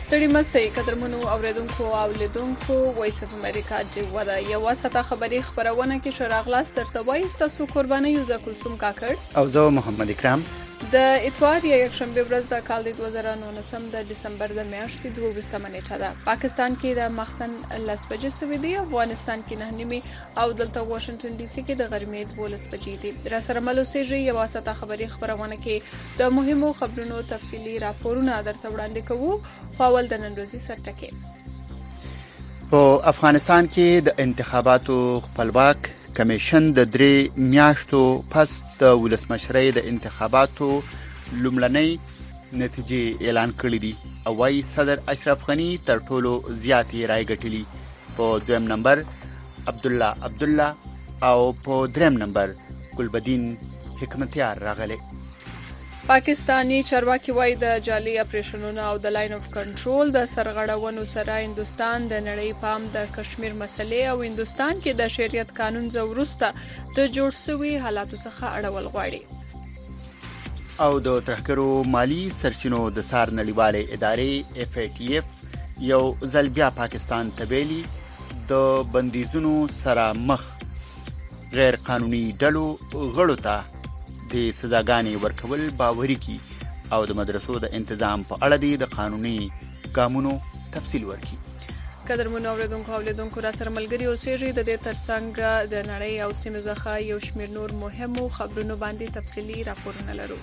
ستړي مسئ قدرمنو اوریدونکو او لیدونکو وایس اف امریکا ډیوه ده یوه ساعته خبري خبرونه کې شراغلاس درته وایي ستاسو قرباني یوزه کلثوم کاکړ او زه محمد اکرام. د اتوار یک شنبه ورځ د کال 2019 د ډسمبر د میاشتې 22 نیټه ده. پاکستان کې د مخزن لس بجې سوي دي، افغانستان کې 9 او دلته واشنگټن ډي سي کې د غرمې 12 بجې دي. را سره ملو سیږي یو ساعته خبري خبرونه کې د مهمو خبرونو تفصيلي راپورونه درته وړاندې کوو. خپل د نن ورځې سرټکي په افغانستان کې د انتخاباتو خپلواک کمیشن د 3 میاشتو پس د ولسمشرۍ د انتخاباتو لومړنۍ نتیجې اعلان کړې دي او وايي صدر اشرف غنی تر ټولو زیاتې رای ګټلې. په دویم نمبر عبدالله او په دریم نمبر ګلبدین حکمتیار راغلي. پاکستانی چارواکي وایي د جعلي اپریشنونو او د لاین اف کنټرول د سرغړونو سره هندستان د نړۍ پام د کشمیر مسلې او هندستان کې د شریعت قانون زورسته د جوړ شوی حالاتو څخه اړول غواړي. او د ترهګرو مالی سرچینو د سار نړیوالې ادارې FATF یو ځل بیا پاکستان ته ویلي د بندیزونو سره مخ غیر قانوني ډلو غړو ته د سزاګانې ورکول باوري کی او د مدرسو د تنظیم په اړه د قانوني ګامونو تفصیل ورکي. قدرمنو اوریدونکو او لیدونکو را سره ملګری اوسېږي د دې ترڅنګ د نړۍ او سیمه ځخه یو شمېر نور مهمو خبرونو باندې تفصیلي راپورونه لرو.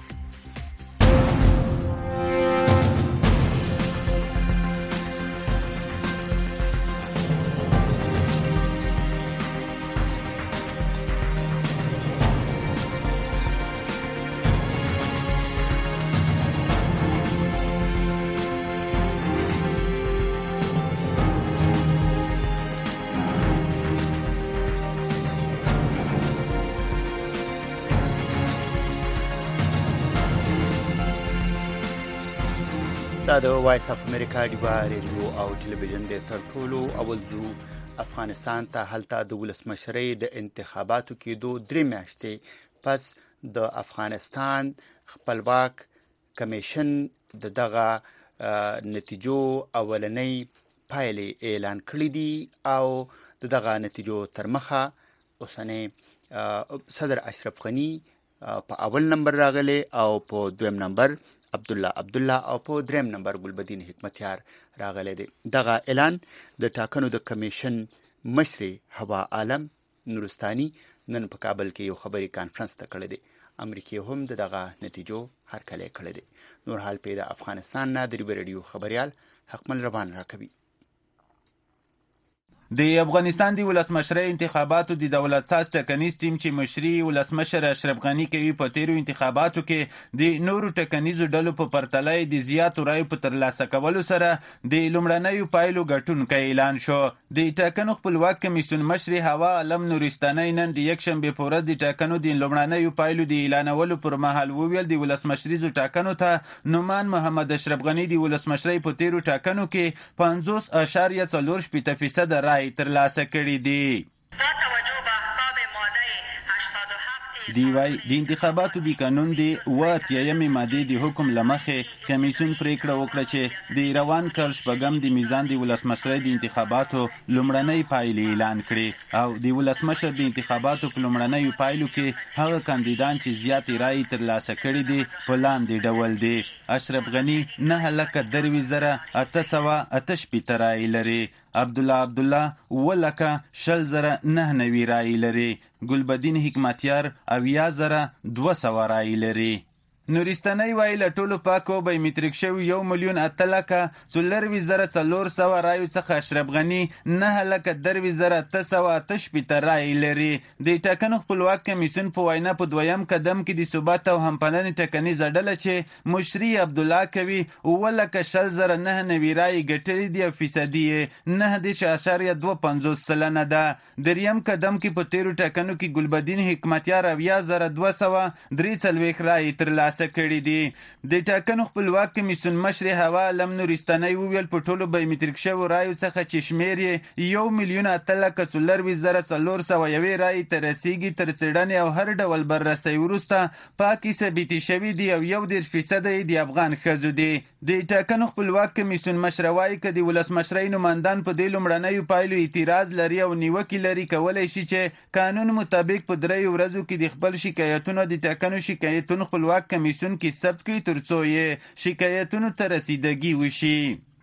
دا د وایس اف امریکا ډیوا ریډیو او ټلویزیون د تر ټولو اول ځو افغانستان ته هلته د ولسمشرۍ د انتخاباتو کې 3 میاشتې پس د افغانستان خپلواک کمیشن دغه نتیجو اولنۍ پایلې اعلان کړې دي او دغه نتیجو تر مخه اوسنۍ صدر اشرف غنی په اول نمبر راغلی او په دویم نمبر عبدالله او په دریم نمبر ګلبدین حکمتیار راغلی دی. دغه اعلان د ټاکنو د کمیشن مشر هوا عالم نورستاني نن په کابل کې یو خبري کانفرنس ته کړی دی. امریکای هم دغه نتیجو هرکلی کړی دی. نور حال په افغانستان نه د ریډیو خبريال حقمل روان راکوي. د افغانستان د ولسمشرۍ انتخاباتو د دولت ساز ټاکنیز ټیم چې مشري ولسمشر اشرف غنی کوي په تیرو انتخاباتو کې د نورو ټاکنیزو ډلو په پرتله د زیاتو رایو په ترلاسه کولو سره د لومړنیو پایلو ګټونکی اعلان شو. د ټاکنو خپلواک کمیسیون مشر هوا عالم نورستاني نن د یک شنبه په ورځ د ټاکنو د لومړنیو پایلو د اعلانولو پر مهال وویل د ولسمشریزو ټاکنو ته نومان محمد اشرف غنی د ولسمشرۍ په تیرو ټاکنو کې 50.4% رای ترلاسه کړي دي. دی وای د انتخاباتو د قانون دی واتیایم ماده د حکم لمخه کمیسیون پریکړه وکړه چې د روان کال شپږم د میزان د ولسمشرۍ د انتخاباتو لومړنۍ پایلې اعلان کړي او د ولسمشر د انتخاباتو په لومړنیو پایلو کې هغه کاندیدان چې زیاتې رای ترلاسه کړي دي په لاندې ډول دي. اشرف غنی 9,888 رای لري، عبدالله 10,090 رای لري، ګلبدین حکمتیار 80,200 رای لري. نورستاني وایي له ټولو پاکو بایومټریک شوي 1,08,400 رایو څخه اشرف غنی 9,08,888 رای لري. د ټاکنو خپلواک کمیسیون په وینا په دویم قدم کې د ثبات او همپالنې ټاکنیزه ډله چې مشري عبدالله کوي 9,090 رای ګټلې دي او فیصدي 9.25% ده. دریم قدم کې په تیرو ټاکنو کې ګلبدین حکمتیار 80,243 رای ترلاسه ترلاسه کړي دي. د ټاکنو خپلواک کمیسیون مشر هوا علم نورستاني وویل په ټولو بایومتریک شویو رایو څخه چې شمیر یې 1,441,401 رایې ته رسیږي تر څېړنې او هر ډول بررسۍ وروسته پاکې ثبتې شوي دي او 1% یې د افغان ښځو دي. د ټاکنو خپلواک کمیسیون مشر وایي که د ولسمشرۍ نمایندان په دې لومړنیو پایلو اعتراض لري او نیوکې لري کولی شي چې قانون مطابق په 3 ورځو کې د خپل شکایتونو د ټاکنو شکایتونو خپلواک کمیسیون کې ثبت کړي تر څو یې شکایتونو ته رسیدګي وشي.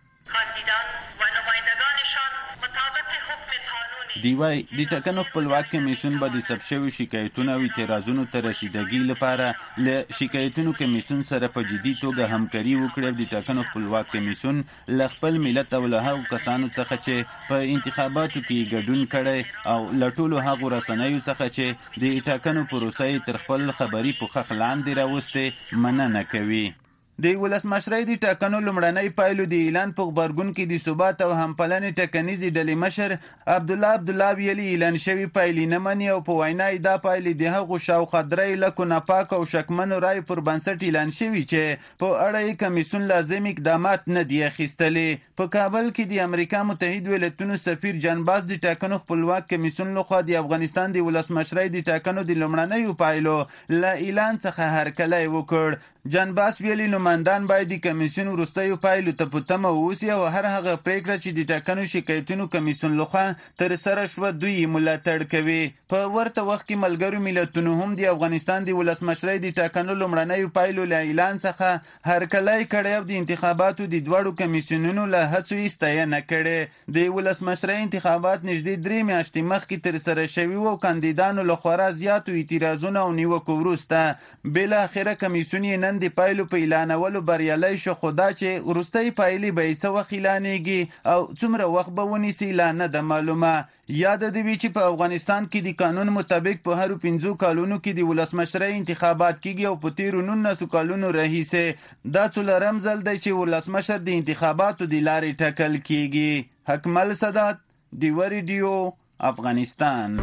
دی وايي د ټاکنو خپلواک کمیسیون به د ثبت شویو شکایتونو او اعتراضونو ته رسیدګي لپاره له شکایتونو کمیسیون سره په جدي توګه همکاري وکړي او د ټاکنو خپلواک کمیسیون له خپل ملت او له هغو کسانو څخه چې په انتخاباتو کې ګډون کړی او له ټولو هغو رسنیو څخه چې د ټاکنو پروسه یې تر خپل خبري پوښښ لاندې راوستې مننه کوي. د ولسمشرۍ د ټاکنو لومړنۍ پایلو د اعلان په غبرګون کې د ثبات او همپلنې ټاکنیزې ډلې مشر عبدالله ویلي اعلان شوي پایلې نه مني او په وینا یې دا پایلې د هغو شاوخوا 3 لکو ناپاک او شکمنو رایو پر بنسټ اعلان شوي چې په اړه یې کمیسیون لازم اقدامات نه دي اخیستلي. په کابل کې د امریکا متحد ایالتونو سفیر جان باس د ټاکنو خپلواک کمیسیون لخوا د افغانستان د ولسمشرۍ د ټاکنو د لومړنیو پایلو له اعلان څخه هرکلی وکړ. جان باس ویلي نمایندان باید د کمیسیون وروستیو پایلو ته په تمه واوسي او هر هغه پریکړه چې د ټاکنو شکایتونو کمیسیون لخوا ترسره شوه دوی ملاتړ کوي. په ورته وخت کې ملګرو ملتونو هم د افغانستان د ولسمشرۍ د ټاکنو لومړنیو پایلو له اعلان څخه هرکلی کړی او د انتخاباتو د دواړو کمیسیونونو له هڅو یې ستاینه کړې. د ولسمشرۍ انتخابات نږدې 3 میاشتې مخکې ترسره شوي وو او کاندیدانو له خورا زیاتو اعتراضونو او نیوکو وروسته بالاخره کمیسیون یې د پایلو په اعلانولو بریالی شو، خو دا چې وروستۍ پایلې به یې څه وخت اعلانېږي او څومره وخت به ونیسي لا نه ده معلومه. یاد دې وي چې په افغانستان کې د قانون مطابق په هرو 5 کالونو کې د ولسمشرۍ انتخابات کیږي او په تیرو 19 کالونو راهیسې دا څلورم ځل دی چې ولسمشر د انتخاباتو د لارې ټاکل کیږي. حکمل سادات، ډیوه ریډیو، افغانستان.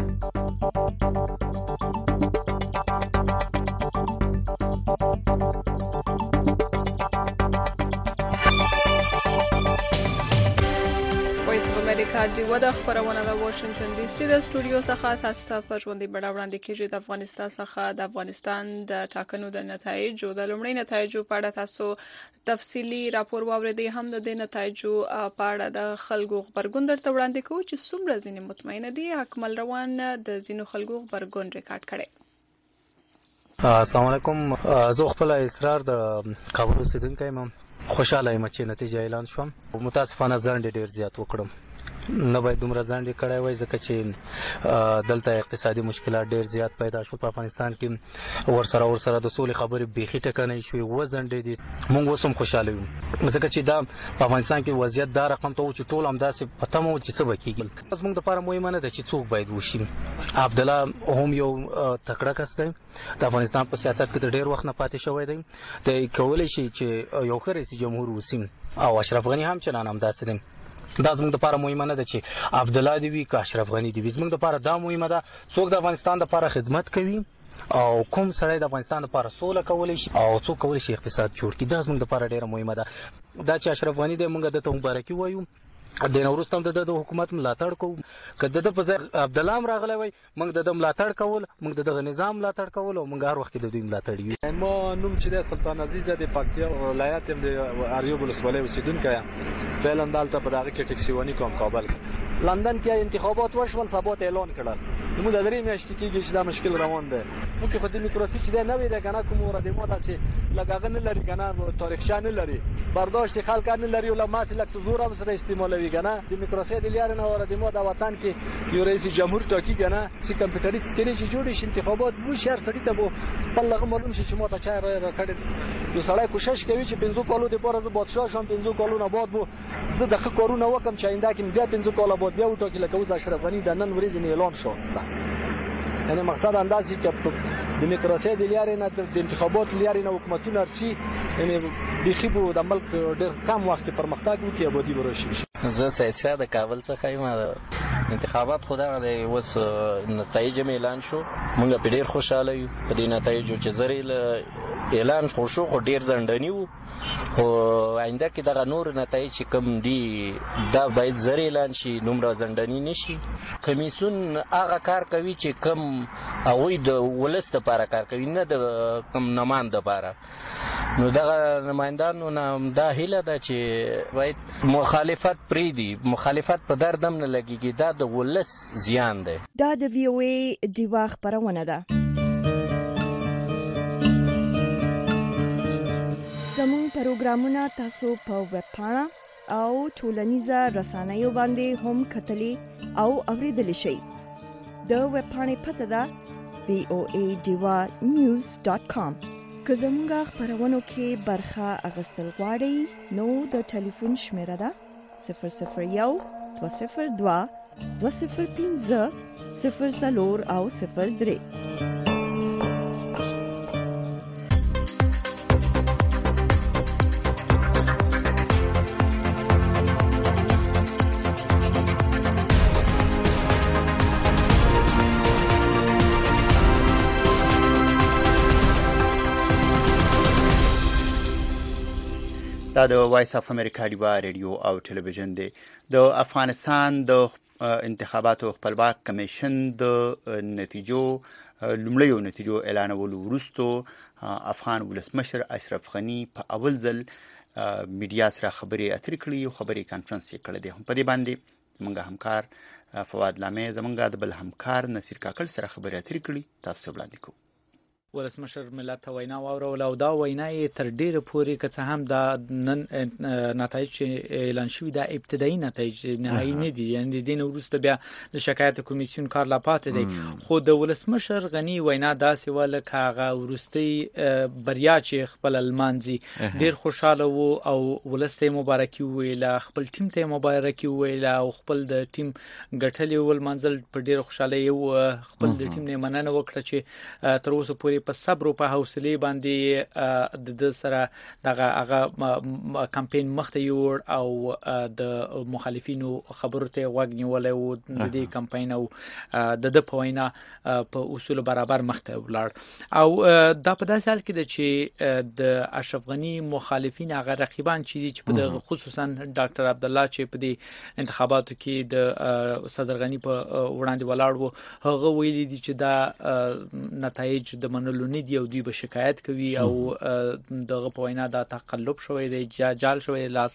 وایس اف امریکا ډیوه د خبرونه د واشنگټن ډي سي د سټوډیو څخه تاسو ته په ژوندۍ بڼه وړاندې کیږي. د افغانستان څخه د افغانستان د ټاکنو د نتایجو د لومړۍ نتایجو په اړه تاسو تفصیلی راپور واوریدئ. هم د نتایجو په اړه د خلکو غبرګون درته وړاندې کوو چې څومره ځینې مطمئنه دي. حکمل روان د ځینو خلکو غبرګون ریکارډ کړی. السلام علیکم. زه خپل اصرار د کابل اوسیدونکی یم. خوشاله یم چې نتیجه اعلان شوم. متاسفانه ځنډ ډیر زیات وکړم. نه باید دومره ځنډ کړی وای ځکه چې دلته اقتصادي مشکلات ډیر زیات پیدا شول. په افغانستان کې ورسره د سولې خبرې بیخي ټکنۍ شوې وځنډې دي. موږ اوس هم خوشاله یو ځکه چې دا په افغانستان کې وضعیت دا رقم ته و چې ټول همداسې په تمه و چې څه به کېږي. بس موږ دپاره مهمه نه ده چې څوک باید وشي. عبدالله هم یو تکړه کس دی، د افغانستان په سیاست کې د ډیر وخت نه پاتې شوی دی. دی کولی شي چې یو ښه رئیس جمهور وسي او اشرف غني هم چنان همداسې دی. دا زموږ دپاره مهمه نه ده چې عبدالله دی وي که اشرف غني دی وي. زموږ دپاره دا مهمه ده څوک د افغانستان دپاره خدمت کوي او کوم سړی د افغانستان لپاره سوله کولی شي او څوک کولی شي اقتصاد جوړ کړي. دا زموږ لپاره ډیره مهمه ده. دا چې اشرف غني دی موږ دته مبارکي وایو. د نه وروسته هم د حکومت ملاتړ کوو. که د په ځای عبدالله هم راغلی وای موږ د ملاتړ کول، موږ د دغه نظام ملاتړ کول او موږ هر وخت د دوی ملاتړ یو. ما نوم چې د سلطان عزیز د پکتیا ولایت د اریوب ولسوالۍ اوسیدونکی یم. فعلا دلته په دغه کې ټکسي ونی کوم کابل. لندن کې انتخابات وشول، سبات اعلان کړل. موږ د درې میاشتې کېږي چې دا مشکل روان دی. موږ خو دیموکراسي چې دی نوې ده که نه، کوم ورته ما داسې لږ هغه نه لري که نه، تاریخچه نه لري، برداشت خلک نه لري او له ماسې لږ څه زور هم سره استعمالوي که نه. دیموکراسي د لارې نه ورته ما د وطن کې یو رئیس جمهور ټاکي که نه، چې کمپیوټري سکرین چې جوړ شي انتخابات وشي، هر سړي ته به خپل لغه معلوم شي چې ما ته چا رای راکړې. یو سړی کوشش کوي چې 5 کالو دپاره زه بادشاه شم، 5 کالو نه بعد به زه د ښه کارونه وکړم چې آینده کې بیا 5 کاله بعد بیا وټاکي لکه اوس اشرف غني د نن ورځې نه اعلان شو. یعنې مقصد همداسې چې دیموکراسي د لارې نه د انتخاباتو لارې نه حکومتونه رسي، یعنې بیخي به د ملک ډېر کم وخت کې پرمختګ وکړي، ابادي به راشي. زه سید شاه د کابل څخه یم. انتخابات خو دغه دی، اوس نتایج هم اعلان شو. موږ په ډېر خوشحاله یو په دې نتایجو چې زرې له اعلان شو خو ډیر ځنډنی وو، خو آینده کې دغه نور نتایج چې کوم دي دا باید زر اعلان شي، نومره ځنډنی نشي. کمیسیون هغه کار کوي چې کوم هغوی د ولس لپاره کار کوي، نه د کوم نماینده لپاره. نو دغه نمایندانو نه دا هیله ده چې باید مخالفت پرېږدي، مخالفت په دردم نه لګېږي، دا د ولس زیان دی. دا د وی او ای ډیوا خپرونه ده. زموږ پروګرامونه تاسو په ویب پاڼه او ټولنیزه رسنیو باندې هم کتلی او اوریدلی شئ. د ویب پاڼې پته ده voadivanews.com. که زموږ خپرونو کې برخه اخیستل غواړئ نو د ټلیفون شمیره ده 001 202 205 04 او 03. دا د وایس اف امریکا ډیوا ریډیو او ټلویزیون دی. د افغانستان د انتخاباتو خپلواک کمیشن د لومړیو نتیجو اعلانولو وروسته افغان ولسمشر اشرف غنی په اول ځل میډیا سره خبرې اترې کړې او خبري کانفرنس یې کړی دی. په دې باندې زموږ همکار فواد لامې زموږ د بل همکار نصیر کاکړ سره خبرې اترې کړې. تاسو وړاندې کوو. ولسمشر ملت ته وینا واورول او دا وینا یې تر ډیره پورې که څه هم دا نن نتایج اعلان شوي دا ابتدایي نتایج نهایي نه دي، یعنی د دې نه وروسته بیا د شکایت کمیسیون کار لا پاتې دی. خو د ولسمشر غنی وینا داسې وه لکه هغه وروستۍ بریا چې خپل لمانځي ډیر خوشحاله و او ولس ته مبارکي وویله، خپل ټیم ته مبارکي وویله او خپل د ټیم ګټلې ولمانځل په ډیره خوشحالۍ و. خپل د ټیم نه مننه وکړه چې تر اوسه پورې په صبر او په حوصله باندې د سره دغه کمپاین مخته یوړ او د مخالفینو خبرو ته غوږ نیولای او د دې کمپاین او د په وینا په اصول برابر مخته ولاړ. او دا په داسې حال کې ده چې د اشرف غنی مخالفین هغه رقیبان چې په خصوصا ډاکټر عبد الله چې په دې انتخاباتو کې د صدر غنی په وړاندې ولاړ وو، هغه ویلي دي چې دا نتایج د منلو نه دی او دوی به شکایت کوي او دغه په وینا دا تقلب شوی دی، جال شوی لاس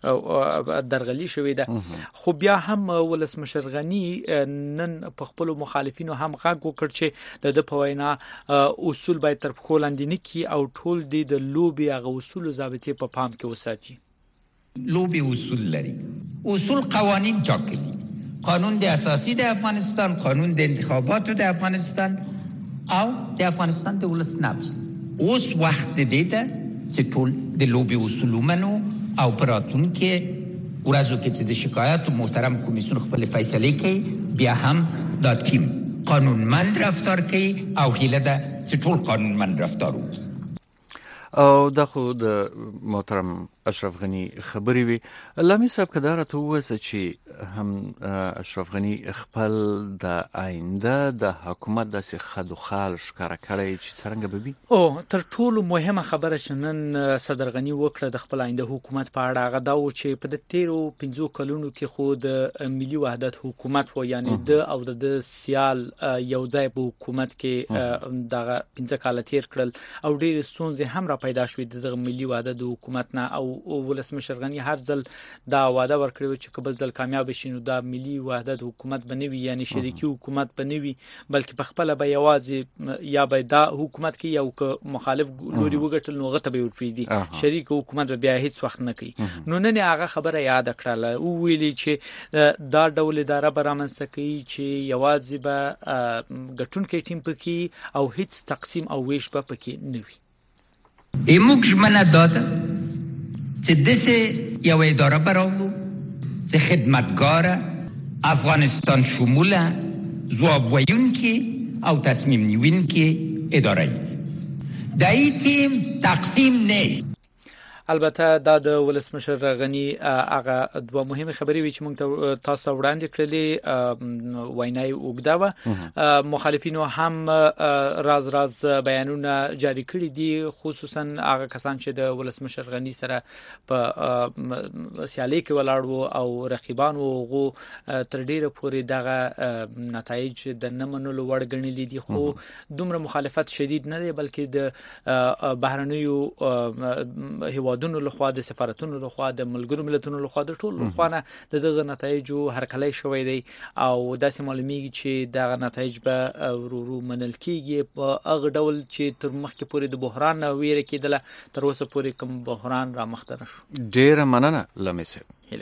درغلی شوی ده. خو بیا هم ولسمشر غنی نن په خپل مخالفینو هم غږ وکړ چې د په وینا اصول باید تر پښو لاندې نه کی او ټول د لوبي هغه اصول ضابطه په پام کې وساتي. لوبي اصول لري، اصول قوانین ټاکلي، قانون د اساسي د افغانستان، قانون د انتخاباتو د افغانستان او د افغانستان د ولس نبض. اوس وخت دی چې ټول د لوبي اصول ومنو او پراتونکو ورځو کې چې د شکایت محترم کمیسیون خپل فیصله کوي بیا هم دا ټیم قانونمند رفتار کوي او هیله ده چې ټول قانونمند رفتار وکړي. او دا خو د محترم اشرف غنی خبرې وي. لامي صاحب کدار ته وسه چې هم اشرف غنی خپل د آینده د حکومت د خدو خال ښکارا کړی چې څنګه به وي. او تر ټولو مهمه خبره چې نن صدر غنی وکړه د خپل آینده حکومت په اړه هغه دا و چې په 13 کلونو کې خو د ملي وحدت حکومت و، یعنی د او د سیال یو ځای په حکومت کې دغه 15 کال تیر کړل او ډېر ستونزې هم را پیدا شوې د ملي وحدت حکومت نه. او ولسمشر غنی هر ځل دا وعده ورکړی چې قبل ځل کامیاب شي نو دا ملي وحدت حکومت بنوي، یعنی شریکی حکومت بنوي، بلکې په خپل به یوازې یا به دا حکومت کې یو مخالف لوري وګټل نو غته به ورپریدي، شریک حکومت به بیا هیڅ وخت نه کوي. نو نن هغه خبره یاد کړله او ویلي چې دا ډول اداره به رامنځته کوي چې یوازې به ګټونکي ټیم پکې او هیڅ تقسیم او ویش به پکې نه وي. ایموږ ژمنه داده چې دسه یو اداره براولو چې خدمتگار افغانستان شموله، ځواب ویونکي او تصمیم نیونکي اداره ای. د این تیم تقسیم نیست. البته دا د ولسمشر غنی هغه دوه مهمه خبرې وی چې موږ تاسو وړاندې کړلې وینای وګدا و مخالفینو هم راز بیانونه جاری کړي دي خصوصا هغه کسان چې د ولسمشر غنی سره په سیالي کې ولاړ او رقیبان وو تر ډیره پورې دغه نتایج د نمنلو وړ ګڼل دي خو دومره مخالفت شدید نه دی بلکې د بهرنیو هیوادونو لخوا د سفارتونو لخوا د ملګرو ملتونو لخوا د ټولو لخوا نه دغه نتایجو هرکلی شوی دی او داسې معلومیږي چې دغه نتایج به ورو منل کیږي په هغه ډول چې تر مخکې پورې د بحران نه ویره کېدله تر اوسه پورې کوم بحران را مخته نشو. ډیره مننه لمسه.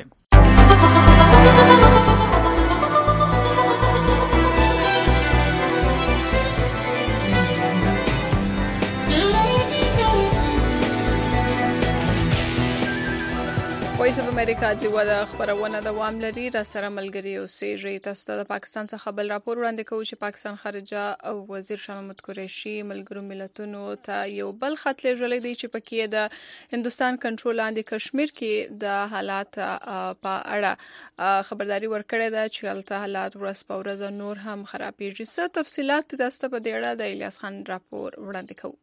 وایس اف امریکا چې ودا خبرونه دوام لري را سره ملګری اوسې تاسو د پاکستان څخه بل راپور وړاندې کوي چې پاکستان خارجه او وزیر شاه محمود قریشي ملګرو ملتونو ته یو بل خط لیږلی دی چې پکې د هندستان کنټرول لاندې کشمیر کې د حالات په اړه خبرداري ورکړې ده چې الته حالات ورځ په ورځ نور هم خرابېږي. څه تفصيلات تاسو په دې اړه د الیاس خان راپور وړاندې کوي.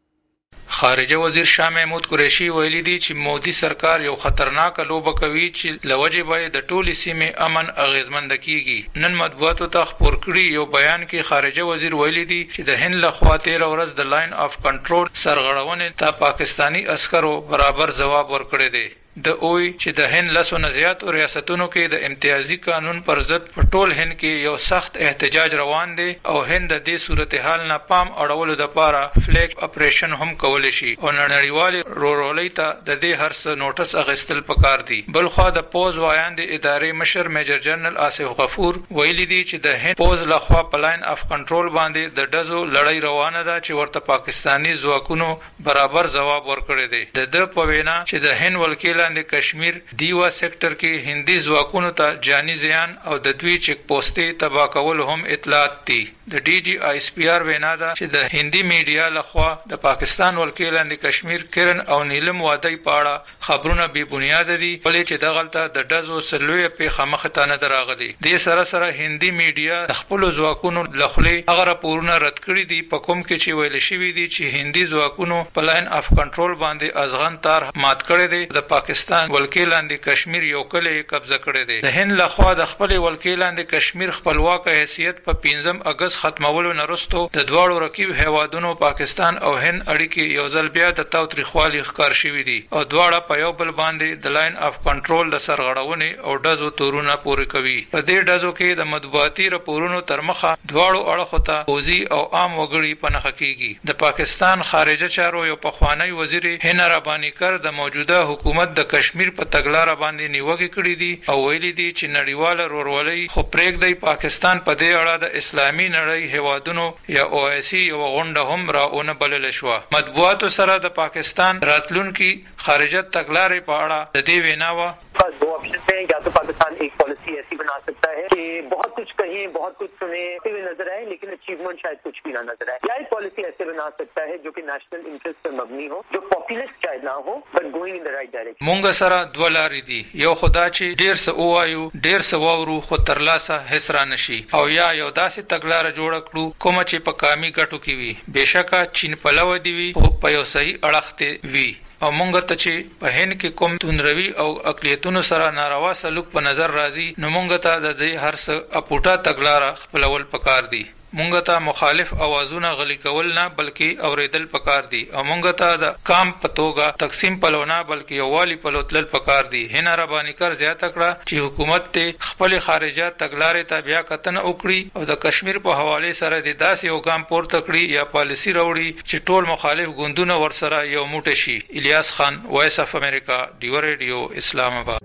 خارجه وزیر شاه محمود قریشي ویلي دی چې مودي سرکار یو خطرناک لوبه کوي چې لوجه به د ټولي سیمې امن اغیزمند کیږي. نن مطبوعاتو ته خبر کړي یو بیان کې خارجه وزیر ویلي دی چې د هند لخوا 13 ورځ د لاین اف کنټرول سرغړونې ته پاکستانی عسکرو برابر جواب ورکړی دی. د اوی چې د هند لسو نزيات او ریاستونو کې د امتیازي قانون پر ضد په ټول هند کې یو سخت احتجاج روان دی او هند د دې صورتحال نه پام اړولو لپاره فلیګ اپریشن هم کول شي او نړیوال رولۍ ته د دې هرڅ نوټس اغستل پکار دي. بل خو د پوز وایاند ادارې مشر میجر جنرال آصف غفور ویلي دی چې د هند پوز لخوا په لاین اف کنټرول باندې د دزو لړۍ روانه ده چې ورته پاکستانی ځواکونو برابر جواب ورکړی دی. د په وینا چې د هند وکیل د کشمیر دیوا سېکټر کې هندي ځواکونو ته جاني زیان او د دوی چک پوسټي تبا کول هم اطلاعات دي. د ډي جي آی اس پی آر وینا ده چې د هندي میډیا لخوا د پاکستان وکیل د کشمیر کرن او نیلم وادي پاړه خبرونه بي بنیاد دي ولې چې دغلطه د دزو سلوې په خمخه ته نه دراغلي. د سره هندي میډیا د خپل ځواکونو لخوا هغه راپورونه رد کړی دي په کوم کې چې ویل شوی دي چې هندي ځواکونو په لاین اف کنټرول باندې ازغن تار مات کړی دي. د پاکستان وکیل د کشمیر یو کلی قبضه کړی دی. د هند لخوا د خپل وکیل د کشمیر خپلواک حیثیت په 15 اگست ختمولو نرستو د دواړو رقیب هیوادونو پاکستان او هند اړیکې یو ځل بیا د تاوتریخوالي ښکار شوې دي او دواړه په یو بل باندې د لاین اف کنټرول د سرغړونې او دزو تورونه پورې کوي. په دې دزو کې د مطبوعاتي راپورونو تر مخه دواړو اړخو ته اوزي او عام وګړي پنهخ کیږي. د پاکستان خارجه چارو یو پخوانی وزیر هنا ربانی کر د موجوده حکومت د کشمیر په تګلارې باندې نیوګي کړی دي او ویلي دي چې نړیواله رورولۍ خو پرېږدي پاکستان په دې اړه د اسلامي نړۍ هیوادونو یا او آی سی یو غونډه هم راونه بلل شو. مطبوعاتو سره د پاکستان راتلونکي خارجه تګلارې په اړه د دې ویناوه दो ऑप्शन है. या तो पाकिस्तान एक पॉलिसी ऐसी बना सकता है कि बहुत कुछ कहें बहुत कुछ सुने भी नजर आए लेकिन अचीवमेंट शायद कुछ भी ना नजर आए, या एक पॉलिसी ऐसे बना सकता है जो कि नेशनल इंटरेस्ट पर मबनी हो, जो पॉपुलिस्ट शायद ना हो but going in the right direction. مونږ سره دوه لارې دي. یو خدا چې ډیر څه وایو ډیر څه وورو خو ترلاسه هیڅ را نشي او یا یو داسې تګلاره جوړ کړو کوم چې په کامي ګټو کې وي. بهشکه چین پلو دی وي او په یو صحیح اړخته وي او مونږ ته چې په هند کې کوم تندروي او اقلیتونو سره ناروا سلوک په نظر راځي نو مونږ ته د دې هر څه اپوټا تګلاره خپلول پکار دي. مونږ ته مخالف اوازونه غلي کول نه بلکې اوریدل پکار دي او مونږ ته د کام پتوګه تقسیم پلونه بلکې یووالي پلوتل پکار دي. هنا ربانی کر زیاته کړه چې حکومت ته خپل خارجه تګلارې ته بیا کتنه وکړي او د کشمیر په حواله سره د داسې یو ګام پورته کړي یا پالیسی راوړي چې ټول مخالف ګوندونه ورسره یو موټی شي. الیاس خان، وایس اف امریکا، ډیو ریډیو، اسلام آباد.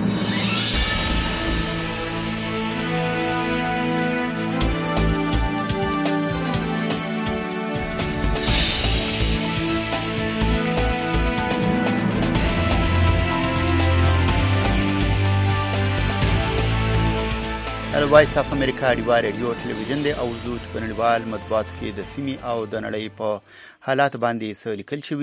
وایس اف امریکا ډیوا ریډیو ټلویزیون دی او زوج په نړیوال مطبوعاتو کې د سیمې او د نړۍ په حالات باندې څه لیکل شوي دي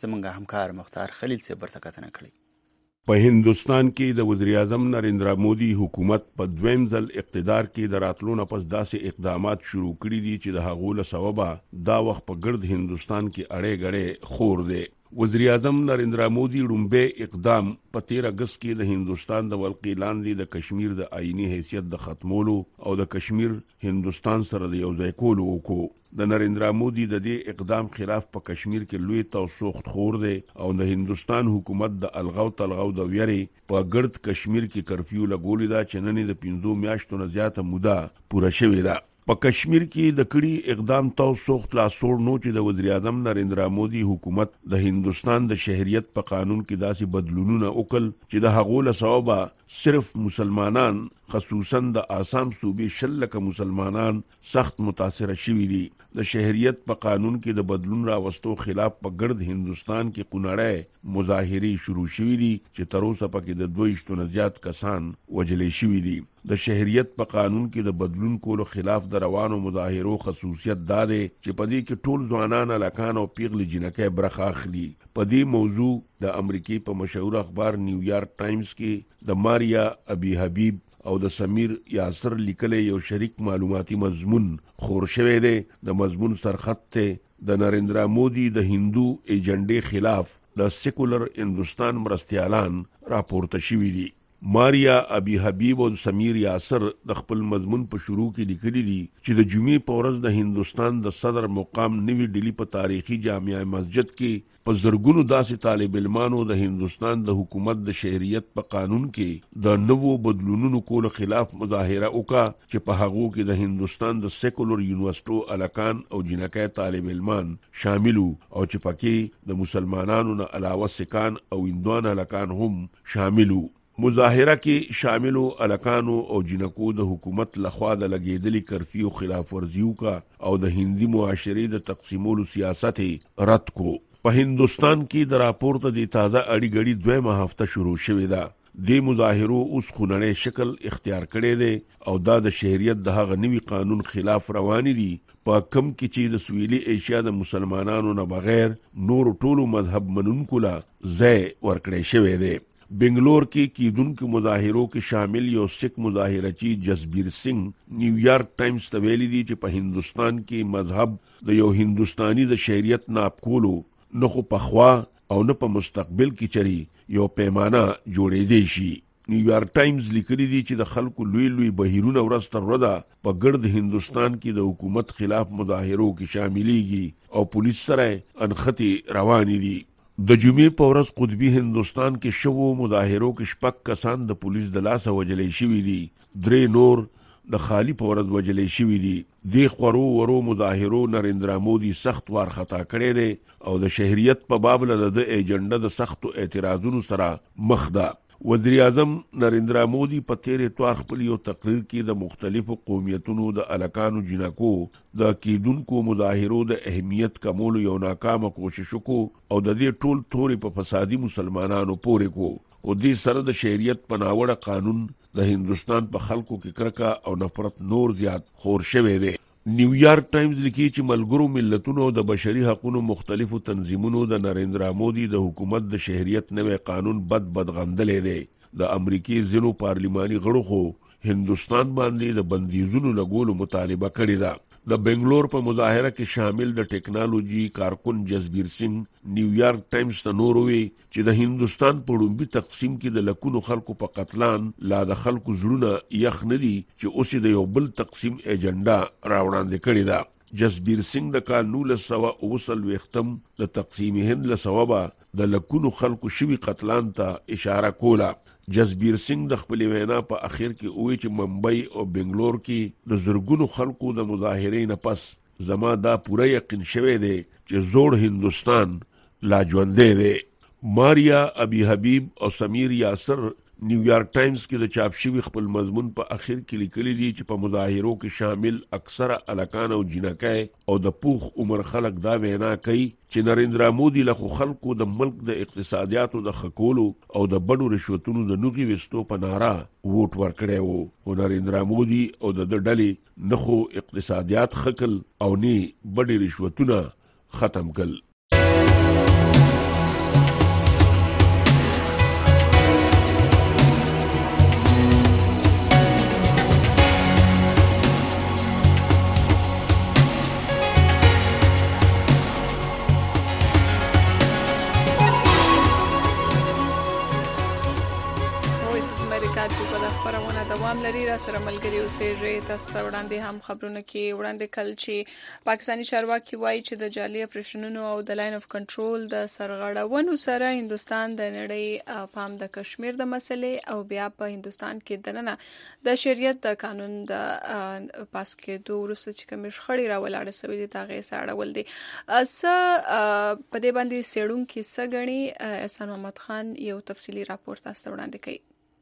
زمونږ همکار مختار خلیل سے برته کتنه کړې. په هندستان کې د وزیر اعظم نریندرا مودي حکومت په دویم ځل اقتدار کې د راتلو نه پس داسې اقدامات شروع کړي دي چې د هغو له سببه دا وخت په ګرد هندستان کې اړې غړې خور دی. وزیر اعظم نریندرا مودي لومبه اقدام په 13 اگست کې د هندستان د ولقې لاندې د کشمیر د آئینی حیثیت د ختمولو او د کشمیر هندستان سره د یوځای کولو وکړو. د نریندرا مودي د دې اقدام خلاف په کشمیر کې لوی توسوخت خور دی او د هندستان حکومت د الغاو تلغاو د ویری په ګرد کشمیر کې کرفیو لګولې ده چې نن د 15 میاشتو نه زیاته موده پوره شوې ده. په کشمیر کې د کړي اقدام توسوخت لا سوړ نو چې د وزیر اعظم نریندرا مودي حکومت د هندستان د شهریت په قانون کې داسې بدلونونه وکړل چې د هغو له سببه صرف مسلمانان خصوصا د آسام صوبې 100 لکه مسلمانان سخت متاثر شوي دي. د شهریت په قانون کې د بدلون راوستو خلاف په ګرد هندستان کې قونړی مظاهرې شروع شوي دي چې تر اوسه پکې د 22 نه زیات کسان وجلې شوي دي. د شهریت په قانون کې د بدلون کولو خلاف د روانو مظاهرو خصوصیت دا دی چې په دې کې ټول ځوانان الکان او پیغلې جنکۍ برخه اخلي. په دې موضوع د امریکای په مشهور اخبار نیویارک ټایمز کې د ماریا ابي حبیب او د سمیر یاسر لیکلی یو شریک معلوماتي مضمون خور شوی دی. د مضمون سرخط ته د نریندرا مودي د هندو ایجنډې خلاف د سیکولر هندستان مرستیالان راپورته شوي دي. ماریا ابي حبیب او سمیر یاسر د خپل مضمون په شروع کې لیکلي دي چې د جمعې په ورځ د هندستان د صدر مقام نوی ډیلی په تاریخي جامع مسجد کې په زرګونو داسې طالب علمانو د هندستان د حکومت د شهریت په قانون کې د نوو بدلونونو کولو خلاف مظاهره وکړه چې په هغو کې د هندستان د سیکولر یونیورسيټو الکان او جنکۍ طالب علمان شامل او چې پکې د مسلمانانو نه علاوه سکان او هندوان الکان هم شامل. مظاهره کې شاملو الکانو او جنکو د حکومت لخوا د لګیدلی کرفیو خلاف ورزیو کا او د هندي معاشري د تقسیمولو سیاست رد کو. په هندستان کې د راپورته د تازه اړی غړي دویمه هفته شروع شوې ده. د مظاهرو اوس خونړی شکل اختیار کړی دی او دا د شهریت د هغه نوي قانون خلاف رواني دي په کم کې چې د سویلي ایشیا د مسلمانانو نه بغیر نور ټولو مذهب منونکو لا ځای ورکړی شوی دی. بنگلور کې کیدونکو مظاهرو کې شامل یو سکھ مظاهرچی جسبیر سنگھ نیویارک ټایمز ته ویلي دي چې په هندستان کې مذهب د یو هندستاني د شریعت ناپ کولو نه خو پخوا او نه په مستقبل کې چری یو پیمانه جوړې دی شي. نیویارک ټایمز لیکلي دي چې د خلکو لوی لوی بهیرونه ورځ تر ورځې په ګرد هندستان کې د حکومت خلاف مظاهرو کې شاملېږي او پولیس سره انختی رواني دي. د جمعې په ورځ قطبي هندستان کې شوو مظاهرو کې 6 کسان د پولیس د لاسه وجلې شوي دي. 3 نور د خالی په ورځ وجلې شوي دي. د خورو ورو مظاهرو نریندرا مودي سخت وارخطا کړی دی او د شهریت په باب له د ایجنډا د سختو اعتراضونو سره مخ ده. وزیر اعظم نریندرا مودي په تیر اتوار خپل یو تقریر کې د مختلفو قومیتونو د الکانو جنکو د کیدونکو مظاهرو د اهمیت کمولو یو ناکامه کوشش وکړو او د دې ټول توري په فسادي مسلمانانو پورې کو او دې سره د شریعت په ناوړه قانون د هندستان په خلکو کې کرکا او نفرت نور زیات خور شوی دی. نیویارک ټایمز لیکي چې ملګرو ملتونو د بشري حقوقو مختلفو تنظیمونو د نریندرا مودي د حکومت د شهریت نوې قانون بد غندلې دی. د امریکای ځینو پارلماني غړو خو هندستان باندې د بندیزونو لګولو مطالبه کړې ده. د بنگلور په مظاهره کې شامل د ټیکنالوژي کارکون جسبیر سنگھ نیویارک ټایمز ته نور وی چې د هندستان په لومبي تقسیم کې د لکونو خلکو په قتلان لا د خلکو زړونه یخ نه دي چې اوس د یو بل تقسیم ایجنډا راوړاندې کړې ده. جسبیر سنگھ د کال 1929 د تقسیم هند له سببه د لکونو خلکو شوي قتلان ته اشاره کوله. جسبیر سنگھ د خپل وینا په اخر کې وی چې ممبئی او بنگلور کې د زرګونو خلکو د مظاهرې نه پس زما دا پوره یقین شوی دی چې زوړ هندستان لا ژوندی دی. ماریا ابي حبیب او سمیر یاسر نیویارک ټایمز کې د چاپ شوی خپل مضمون په اخر کې لیکلي دي چې په مظاهرو کې شامل اکثره الکان او جنکۍ او د پوخ عمر خلک دا وینا کوي چې نریندرا مودي له خلکو د ملک د اقتصادیاتو د خکولو او د بډو رشوتونو د نوغي وستو په ناره ووټ ورکړی وو. او نریندرا مودي او د ډلې نه خو اقتصادیات خکل او نه بډې رشوتونه ختم کړل. راډیو په خبرونه دوام لري. را سره ملګری اوسېږي. تاسو ته وړاندې هم خبرونه کې وړاندې کړل چې پاکستاني چارواکي وایي چې د جعلي اپریشنونو او د لاین اف کنټرول د سرغړونو سره هندستان د نړۍ پام د کشمیر د مسلې او بیا په هندستان کې دننه د شریعت د قانون د پاس کېدو وروسته چې کوم شخړې راولاړې سوي دي تاغه ساړول دي. په دې باندې سیړونکو سګنی احسان محمد خان یو تفصیلی راپور تاسو وړاندې کوي.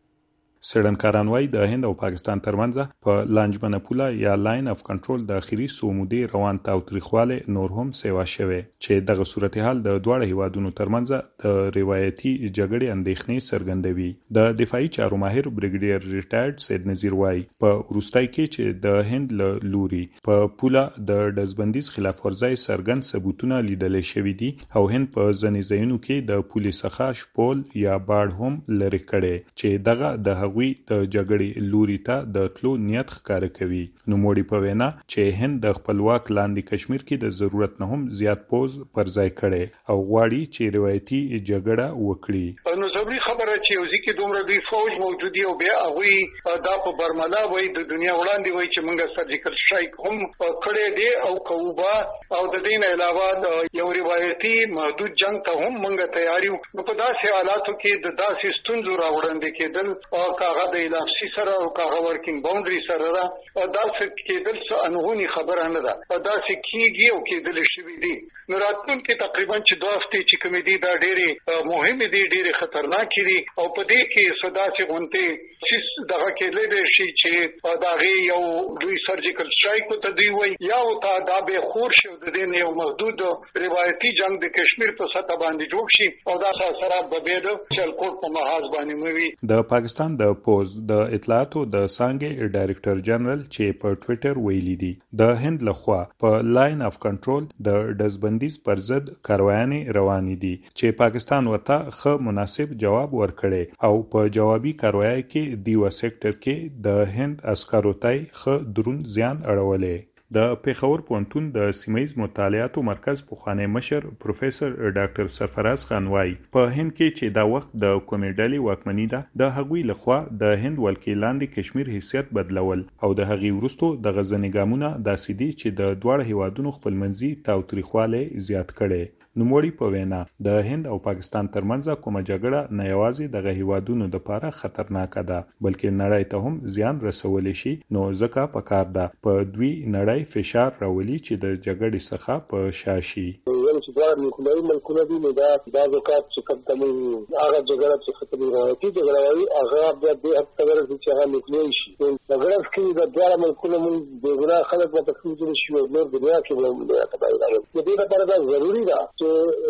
سړنکاران وايي د هند او پاکستان ترمنځ په لانجمنه پوله یا لاین اف کنټرول د اخیری سومودي روان تاوتریخواله نور هم سیوا شوه چې دغه صورتحال د دوه هیوادونو ترمنځ د روایتي جګړې اندېښنې څرګندوي. د دفاعي چارو ماهر بریګیډیر ریټایرډ سید نذیر وايي په وروستۍ کې چې د هند لوري په پوله د دزبندیز خلاف ورزۍ سرګند ثبوتونه لیدل شوې دي او هند په ځنې ځایونو کې د پولیس څخه شپول یا باړ هم لري کړي چې دغه د وی د جګړې لوري ته د تلو نیت ښکار کوي. نو موړي په وینا چې هند د خپلواک لاندې کشمیر کې د ضرورت نه هم زیات پوز پر ځای کړي او غواړي چې روایتي جګړه وکړي. نو ضروري خبره چې یو ځکه دومره دوی فوج موجودي او بیا هغه دا په برملا وای د دنیا وړاندې وای چې موږ سرجیکل شایک هم کړی دی او کوبا او د دین علاوه یو روایتي محدود جنگ ته هم موږ تیاری یو. نو په داسې حالاتو کې د داسې ستونزو راوړاندې کېدل او کاغه د الافسي سره او کاغه ورکینګ باونډري سره دا داسې کېدل څه انهونی خبره نه ده. دا چې کیږي او کېدل شوی دی. نو راتلونکي تقریبا چې دوه هفته چې کوم دي دا ډېری مهمه دي ډېری خطرناک دي او په دې کې صدا چې غونته چې دغه کېدل شي چې دا غي یو دوی سرجیکل شایک ته دی وای یا او تا دا به خور شو د دې یو محدود روایتي جنگ د کشمیر په سطح باندې جوړ شي او دا سره به د چلکوټ په محاذ باندې موي. د پاکستان د پوز د اطلاعاتو د څنګه ډایریکټر جنرال چې په ټوئیټر ویلي دي د هند لخوا په لاین اف کنټرول د دزبندیز پر ضد کاروایانې روانې دي چې پاکستان ورته ښه مناسب جواب ورکړي او په جوابي کاروایی کې دیو سېکټر کې د هند عسکرو ته ښه درون زیان اړولې. د پیښور پوهنتون د سیمه‌ییز مطالعاتو مرکز پوخانه مشر پروفیسور ډاکټر سرفراز خان وايي په هند کې چې دا وخت د کومې ډلې واکمني ده د هغوی لخوا د هند ولکې لاندې کشمیر حیثیت بدلول او د هغې وروسته د غزنې ګامونه داسې دي چې د دواړو هیوادونو خپلمنځي تاوتریخواله زیات کړي. نوموړي په وینا د هند او پاکستان ترمنځ کومه جګړه نه یوازې د هیوادونو لپاره خطرناک ده بلکې نړۍ ته هم زیان رسول شي. نو ځکه پکار ده په دوی نړۍ فشار راولي چې د جګړې څخه په شاشي. چې دا نیکولای ملکونه دي نو دا وکړه چې کوم هغه جګړه چې ختمه راځي جګړه وایي هغه بیا د خبره چې هغه نیکولای شي. جګړه کې د دوه ملکونو موږ د ګنا خلک په تفصیل شي او نور دنیا کې موږ تبعید راغلي. د دې لپاره دا ضروری ده چې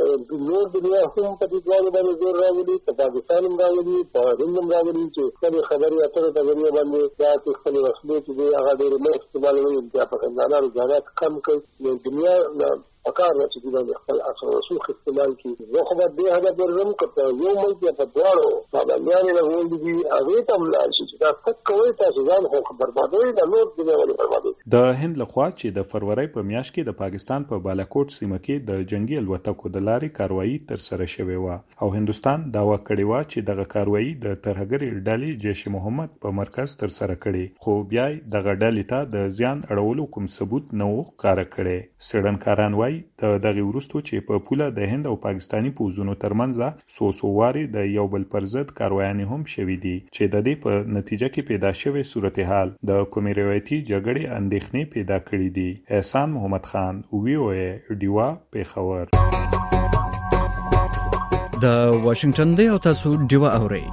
نور دنیا هم په دې ډول باندې زور راولي په پاکستان هم راولي په هند هم راولي چې خبرې اترې د ذریعہ باندې دا چې خپل وسلې چې هغه ډېر نه استعمالوي د پاکستان رضاعت کم کوي دنیا اکار چې د خپل اثر رسوخ استعمال کی زه خو به هدا پرم کته یو ملک په دواړو باندې نه ولې دي هغه ته ملال شي دا څه کوي تاسو ځان خو بربادوي د نور دنیا ولې بربادوي. د هند لخوا چې د فروری په میاشت کې د پاکستان په بالاکوټ سیمه کې د جنگي الوتکو د لارې کاروایی تر سره شوې و او هندستان داوا کړی و چې دغه کاروایی د ترهګرې ډلې جیش محمد په مرکز تر سره کړي خو بیا دغه ډلې ته د زیان اړولو کوم ثبوت نه و ښکار کړي. سړنکاران وايي د دغه ورستو چې په پوله د هند او پاکستاني پوزونو ترمنځ سوسوواري د یو بل پر ضد کاروایانې هم شوې دي چې د دې په نتیجه کې پیدا شوی صورتحال د کومې روایتي جګړې اندېښنې پیدا کړې دي. احسان محمد خان وی او ای ډیوا پیښور. د واشنگټن دی او تاسو ډیوا اورئ.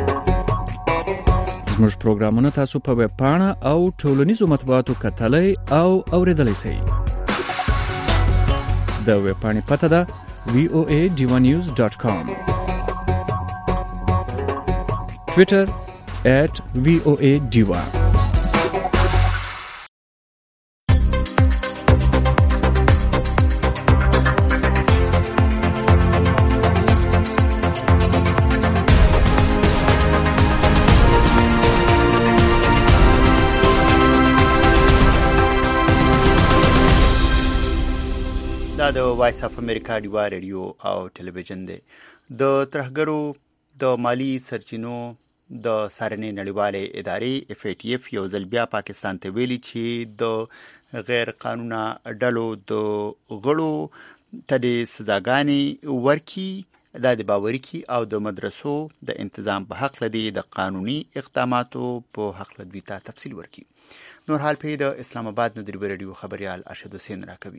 زموږ پروګرامونه تاسو په ویب پاڼه او ټولنیزو مطبوعاتو کتلای او اوریدلای شئ. د ویب پاڼې پته ده voadivanews.com. Twitter @voadiva. دا د وایس اف امریکا ډیوا ریډیو او ټلویزیون دی. د ترهګرو د مالی سرچینو د سارنې نړیوالې ادارې FATF یو ځل بیا پاکستان ته ویلي چې د غیر قانونا ډلو د غړو ته د سزاګانې ورکي د باوري کی او د مدرسو د تنظیم په حق لدی د قانوني اقداماتو په حق لدی ته تفصیل ورکي. نور حال په د اسلام آباد نو د ریډیو خبريال ارشد حسین راکوي.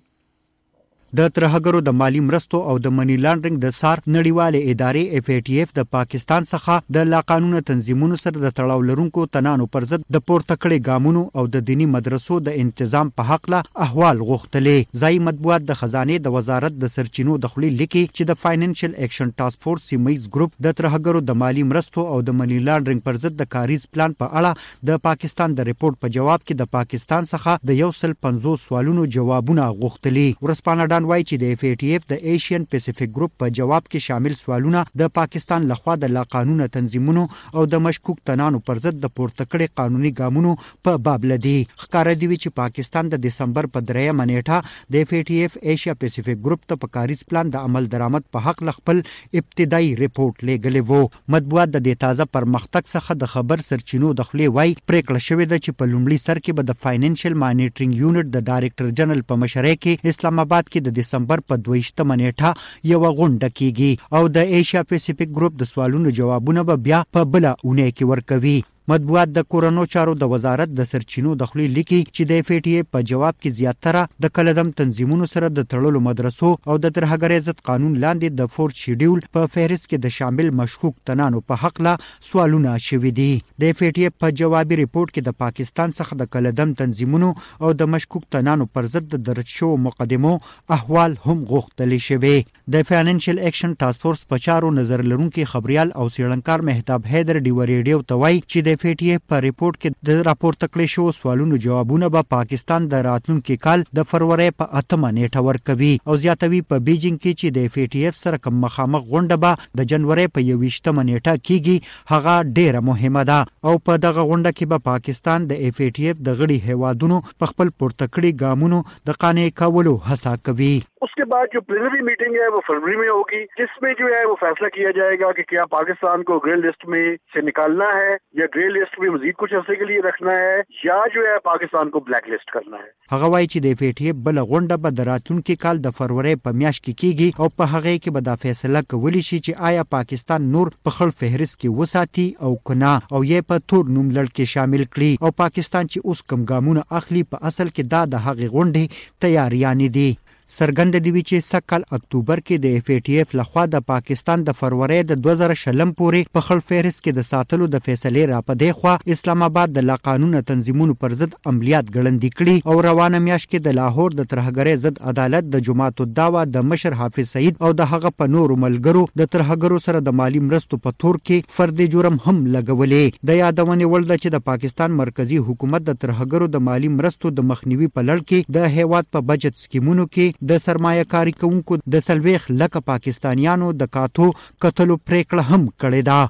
د ترهګرو د مالی مرستو او د منی لانډرینګ د سار نړیوالې ادارې FATF د پاکستان څخه د لا قانوني تنظیمونو سره د تړاو لرونکو تنانو پر ضد د پورته کړي ګامونو او د دینی مدرسو د تنظیم په حق له احوال غوښتلې. ځای مطبوعات د خزانه د وزارت د سرچینو د خولي لیکي چې د فاینانشل اکشن ټاسک فورس سیمایز ګروپ د ترهګرو د مالی مرستو او د منی لانډرینګ پر ضد د کاریز پلان په اړه د پاکستان د ریپورت په جواب کې د پاکستان څخه د 150 سوالونو جوابونه غوښتلي. ورسپانه وایي چې د FATF د ایشین پیسفیک ګروپ په جواب کې شامل سوالونه د پاکستان لخوا د لا قانوني تنظیمونو او د مشکوک تنانو پر ضد د پورته کړي قانوني ګامونو په باب لدی. ښکارا دی چې پاکستان د دسمبر په 3 نیټه د FATF ایشیا پیسفیک ګروپ ته په کاریز پلان د عمل درآمد په حق خپل ابتدایي ریپورت لېږلی وو. مطبوعات د دې تازه پرمختګ څخه د خبر سرچینو د خولي وای پریکړه شوې ده چې په لومړي سر کې به د فاینانشل مانیټرینګ یونټ د ډایریکټر جنرال په مشرۍ کې اسلام آباد کې د دسمبر په 22 نیټه یو غونډه کیږي او د ایشیا پیسفیک ګروپ د سوالونو جوابونه به بیا په بل اونۍ کې ورکوي. مطبوعات د کورونو چارو د وزارت د سرچینو د خولي لیکي چې د FATF په جواب کې زیاتره د کلدم تنظیمونو سره د تړلو مدرسو او د ترهګرۍ ضد قانون لاندې د فورت شیډول په فهرست کې د شامل مشکوک تنانو په حق لا سوالونه شوي دي. د FATF په جوابي ریپورت کې د پاکستان څخه د کلدم تنظیمونو او د مشکوک تنانو پر ضد د درج شو مقدمو احوال هم غوښتل شوي. د فاینانشل اکشن ټاسک فورس په چارو نظر لرونکي خبريال او سیړنکار مهتاب حیدر دی ریډیو ته وایي چې د FATF په ریپورت کې د راپورته کړي شو سوالونو جوابونه به پاکستان د راتلونکي کال د فروری په 8 نیټه ورکوي او زیاتوي په بیجینګ کې چې د FATF سره کوم مخامخ غونډه به د جنوري په 21 نیټه کیږي هغه ډیره مهمه ده او په دغه غونډه کې به پاکستان د FATF د غړي هیوادونو په خپل پورته کړي ګامونو د قانع کولو هڅه کوي. उसके बाद जो प्रिलिमिनरी मीटिंग है वो फरवरी में होगी जिसमें जो है वो फैसला किया जाएगा कि क्या पाकिस्तान को ग्रे लिस्ट में से निकालना है या ग्रे लिस्ट में मजीद कुछ अर्से के लिए रखना है या जो है पाकिस्तान को ब्लैक लिस्ट करना है. هغه وایي چې د FATF بل غونډه به د راتلونکي کال د فروری په میاشت کې کیږي او په هغه کې به دا فیصله کولی شي چې آیا پاکستان نور په خپل فهرست کې وساتي او کنه او یې په تور نوم لړ کې شامل کړي او پاکستان چې اوس کوم ګامونه اخلي په اصل کې دا د هغه غونډې تیاریان دي. سرګند دی چې سکل اکتوبر کې د FATF لخوا د پاکستان د فروری د 2020 پورې په خپل فهرست کې د ساتلو د فیصلې را پدې خو اسلام آباد د لا قانون تنظیمونو پر ضد عملیات ګړندې کړي او روانه میاشت کې د لاهور د ترهګرۍ ضد عدالت د جماعت الدعوه د مشر حافظ سعید او د هغه په نورو ملګرو د ترهګرو سره د مالی مرستو په تور کې فردي جرم هم لګولې. د یادونه ول د چې د پاکستان مرکزی حکومت د ترهګرو د مالی مرستو د مخنیوي په لړ کې د هیواد په بجټ سکیمونو کې د سرمایه کاری کوونکو د سلويخ لکه پاکستانیانو د کاتو قتلو پریکړه هم کړې ده.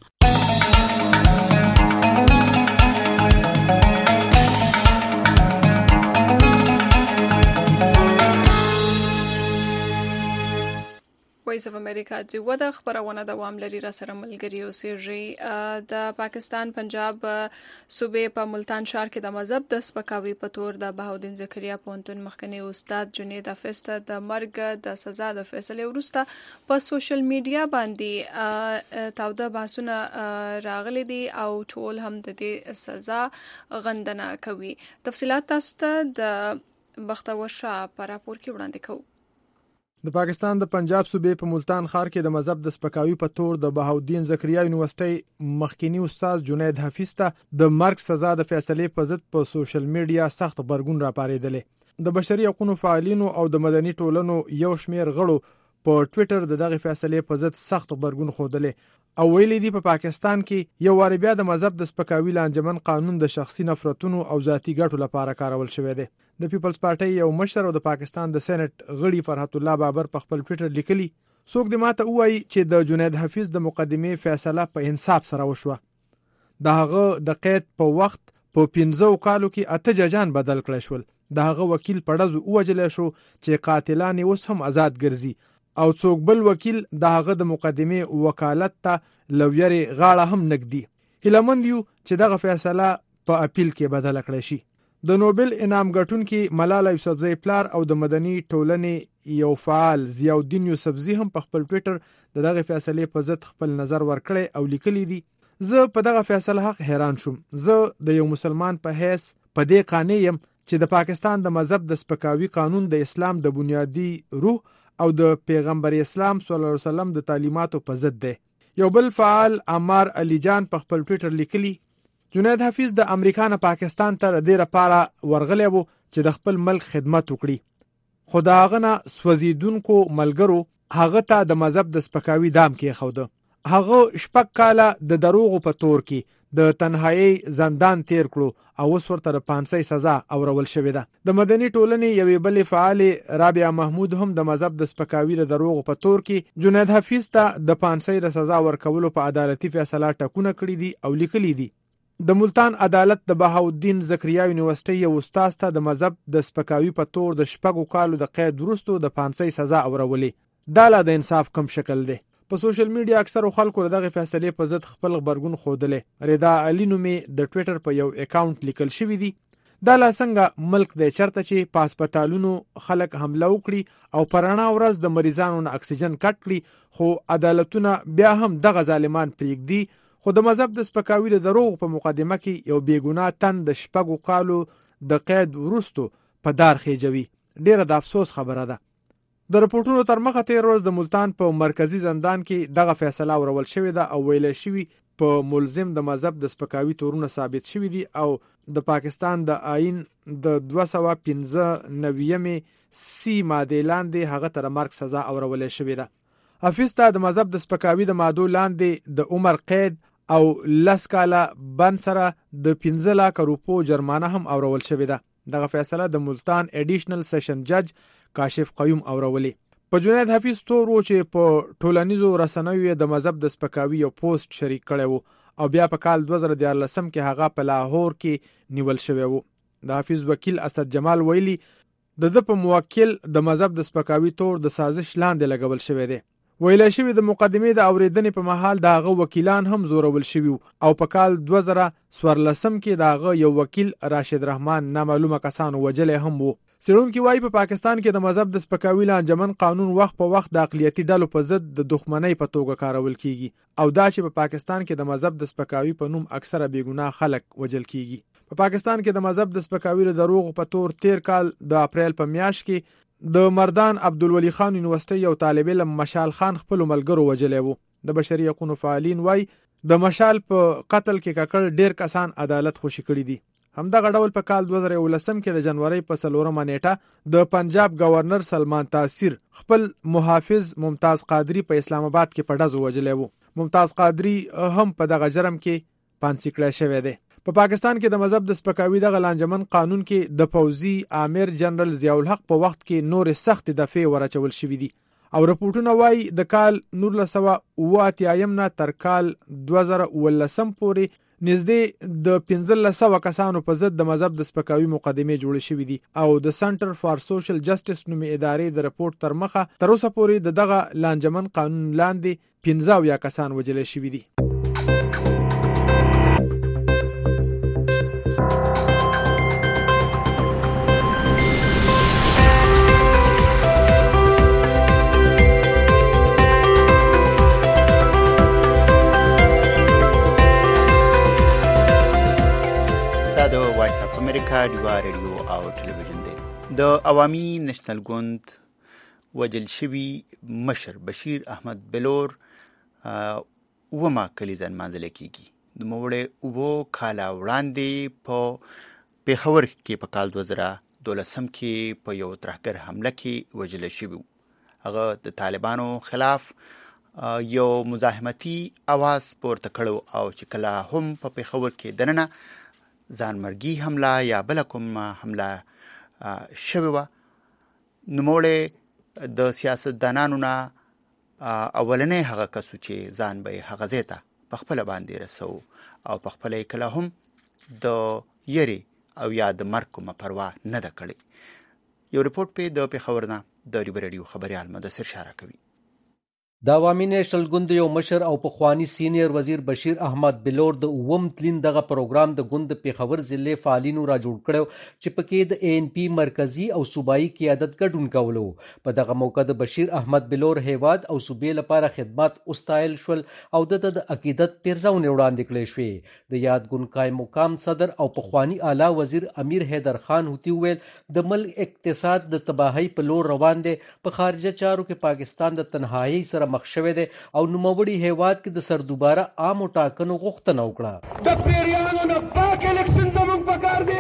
وایس اف امریکا چې ودا خبرونه دوام لري را سره ملګری اوسېږي. د پاکستان پنجاب صوبې په ملتان ښار کې د مذهب د سپکاوي په تور د بهاودین زکریا پونتون مخکنی استاد جنید حافظ ته د مرګ د سزا د فیصله وروسته په سوشل میډیا باندې تاوده بحثونه راغلي دي او ټول هم د دې سزا غندنه کوي. تفصيلات تاسو ته د بختور شاه په راپور کې وړاندې کوو. د پاکستان د پنجاب صوبې په ملتان ښار کې د مذهب د سپکاوي په تور د بهاودین زکریا یونیورسيټي مخکینی استاد جنید حافظ ته د مرګ سزا د فیصلې په ضد په سوشل میډیا سخت غبرګون راپاریدل. د بشري حقوقو فعالینو او د مدني ټولنو یو شمیر غړو په ټوئیټر دغه فیصلې په ضد سخت غبرګون خوده او ویلي دي په پاکستان کې یو وار بیا د مذهب د سپکاوي لانجمن قانون د شخصي نفرتونو او ذاتی ګټو لپاره کارول شوی دی. د پیپلز پارټي یو مشر او د پاکستان د سېنات غړي فرحت الله بابر په خپل ټوئیټر لیکلي څوک د ماته وایي چې د جنید حافظ د مقدمې فیصله په انصاف سره وشوه. د هغه د قید په وخت په 15 کالو کې 8 ججان بدل کړل شول. د هغه وکیل پړز وجل شو چې قاتلان اوس هم آزاد ګرځي او څوک بل وکیل د هغه د مقدمې وکالت ته لویری غاړه هم نګدي. هیلمند یو چې دغه فیصله په اپیل کې بدل کړی شي. د نوبل انعام ګټونکي ملاله یوسفزۍ پلار او د مدني ټولنې یو فعال ضیاءالدین یوسفزي هم په خپل ټویټر دغه فیصلې په ضد خپل نظر ورکړی او لیکلی دی: زه په دغه فیصله حق حیران شوم. زه د یو مسلمان په حیث په دې قانع یم چې د پاکستان د مذهب د سپکاوي قانون د اسلام د بنیادی روح او د پیغمبر اسلام صلی الله علیه وسلم د تعلیماتو په ضد دی. یو بل فعال عمار علی جان په خپل ټویټر لیکلی: جنید حفیظ د امریکا نه پاکستان ته د دې لپاره ورغلی وو چې د خپل ملک خدمت وکړي، خو د هغه نه سوځېدونکو ملګرو هغه ته د مذهب د سپکاوي دام کېښوده. هغه 6 کاله د دروغو په تور کې د تنهایی زندان تیر کړو او اوس ورته د پانسۍ سزا اورول شوې ده. د مدني ټولنې یوې بلې فعال رابعه محمود هم د مذهب د سپکاوي د دروغو په تور کې جنید حفیظ ته د پانسۍ د سزا ورکولو په عدالتي فیصله ټاکونه کړي دي او لیکلي دي: د ملتان عدالت د بهاءالدین زکریا یونیورسيټي یو استاد ته د مذهب د سپکاوي په تور د 6 کالو د قید وروسته د پانسۍ سزا اورولې. دا لا د انصاف کم شکل دی. په سوشل میډیا اکثر خلکو دغه فیصلې په ضد خپل خبرګون خوده. رضا علي نومې د ټویټر په یو اکاونټ لیکل شوی دی: دا لا څنګه ملک دی چرته چې په هسپتالونو خلک حمله وکړي او پرانا ورځ د مریضانو نه اکسیجن کټ کړي، خو عدالتونه بیا هم دغه ظالمان پریږدي. خو د مذهب د سپکاوي د دروغ په مقدمه کې یو بیګناه تن د 6 کالو د قید وروسته په دار خېجوي. ډیره د افسوس خبره ده. د رپورټونو تر مخه تیر ورځ د ملتان په مرکزی زندان کې دغه فیصله اورول شوې ده او ویل شوی په ملزم د مذهب د سپکاوي تورونه ثابت شوی دي او د پاکستان د آئین د 295 سی ماده لاندې هغه تر مرګ سزا اورول شوې ده. حفیظ ته د مذهب د سپکاوي د مادو لاندې د عمر قید او 10 کاله بند سره د 15 لک روپو جرمانه هم اورول شوې ده. دغه فیصله د ملتان ایډیشنل سیشن جج کاشف قیوم اورولې. په جنید حفیظ تور و چې په ټولنیزو رسنیو د مذهب د سپکاوي یو پوسټ شریک کړی وو او بیا په کال 2014 کې هغه په لاهور کې نیول شوی وو. د حفیظ وکیل اسد جمال ویلي د په موکل د مذهب د سپکاوي تور د سازش لاندې لګول شوی دی. ویل شوی د مقدمې د اوریدنې په محل د هغه وکیلان هم زورول شوی او په کال 2014 کې د هغه یو وکیل راشد رحمان نامعلومه کسانو وجلې هم وو. سیړونکو وايي په پاکستان کې د مذهب د سپکاوي لانجمن قانون وخت په وخت د اقلیتي ډلو په ضد د دښمنۍ په توګه کارول کیږي او دا چې په پاکستان کې د مذهب د سپکاوي په نوم اکثره بیګناه خلک وجل کیږي. په پاکستان کې د مذهب د سپکاوي د دروغ په تور 13 کال د اپریل په میاشت کې د مردان عبدالولی خان یونیورسيټي یو طالب علم مشال خان خپل ملګرو وجلې وو. د بشري حقوقو فعالین وايي د مشال په قتل کې ککړ ډیر کسان عدالت خوشي کړي دي. همدغه ډول په کال 2019 کې د جنوري په 4 نیټه د پنجاب گورنر سلمان تاثیر خپل محافظ ممتاز قادری په اسلام آباد کې په ډزو وجلې وو. ممتاز قادری هم په دغه جرم کې پانسي کړی شوی دی. په پاکستان کې د مذهب د سپکاوي د لانجمن قانون کې د فوزي امیر جنرال ضیاء الحق په وخت کې نور سخت دفعې ورچول شوې دي او رپورټونه وايي د کال 1988 نه تر کال 2019 پورې نږدې د 1500 کسانو په ضد د مذهب د سپکاوي مقدمې جوړې شوې دي او د سنټر فار سوشل جسټس نومې ادارې د رپورت تر مخه تر اوسه پورې دغه لانجمن قانون لاندې 15 کسان وجل شوي دي. امریکا ډیوا ریډیو او ټلویزیون دی. د عوامي نېشنل ګوند وجل شوی مشر بشیر احمد بلور وما کلیزن منځل کیږي. د موړې وو کاله وړاندې په پیښور کې په کال 2012 کې په یو ترهګر حمله کې وجل شوی. هغه د طالبانو خلاف یو مزاحمتي आवाज پورته کړو او چې کله هم په پیښور کې دننه ځان مرګي حمله یا بل کوم حمله شوی و. نوموړی د سیاستدانانو نه اولنې هغه کسو چې ځان به هغه ځای په خپل باندې رسو او په خپل کله هم د یری او یا د مرګ کومه پروا نه ده کړې. یو ریپورت په د پیښور نه د ریډیو خبريال مدثر اشاره کوي. د عوامي نیشنل ګوند یو مشر او پخوانی سینیر وزیر بشیر احمد بلور د اووم تلین دغه پروګرام د ګوند پیښور ضلع فعالینو را جوړ کړو چې پکې د ANP مرکزی او صوبایي قیادت ګډون کولو. په دغه موقع د بشیر احمد بلور هیواد او صوبې لپاره خدمات اوستایل شول او د عقیدت پیرزونه وړاندې کړې شوې. د یاد ګوند قائم مقام صدر او پخوانی اعلی وزیر امیر حیدر خان هوتی ویل د ملک اقتصاد د تباہی په لور روان دی. په خارجه چارو کې پاکستان د تنهایی سره مخ شوی دی او نوموړي هیواد کې د سر دوباره عامو ټاکنو غوښتنه وکړه. د پیریانو نه پاک الیکشن زموږ پکار دی،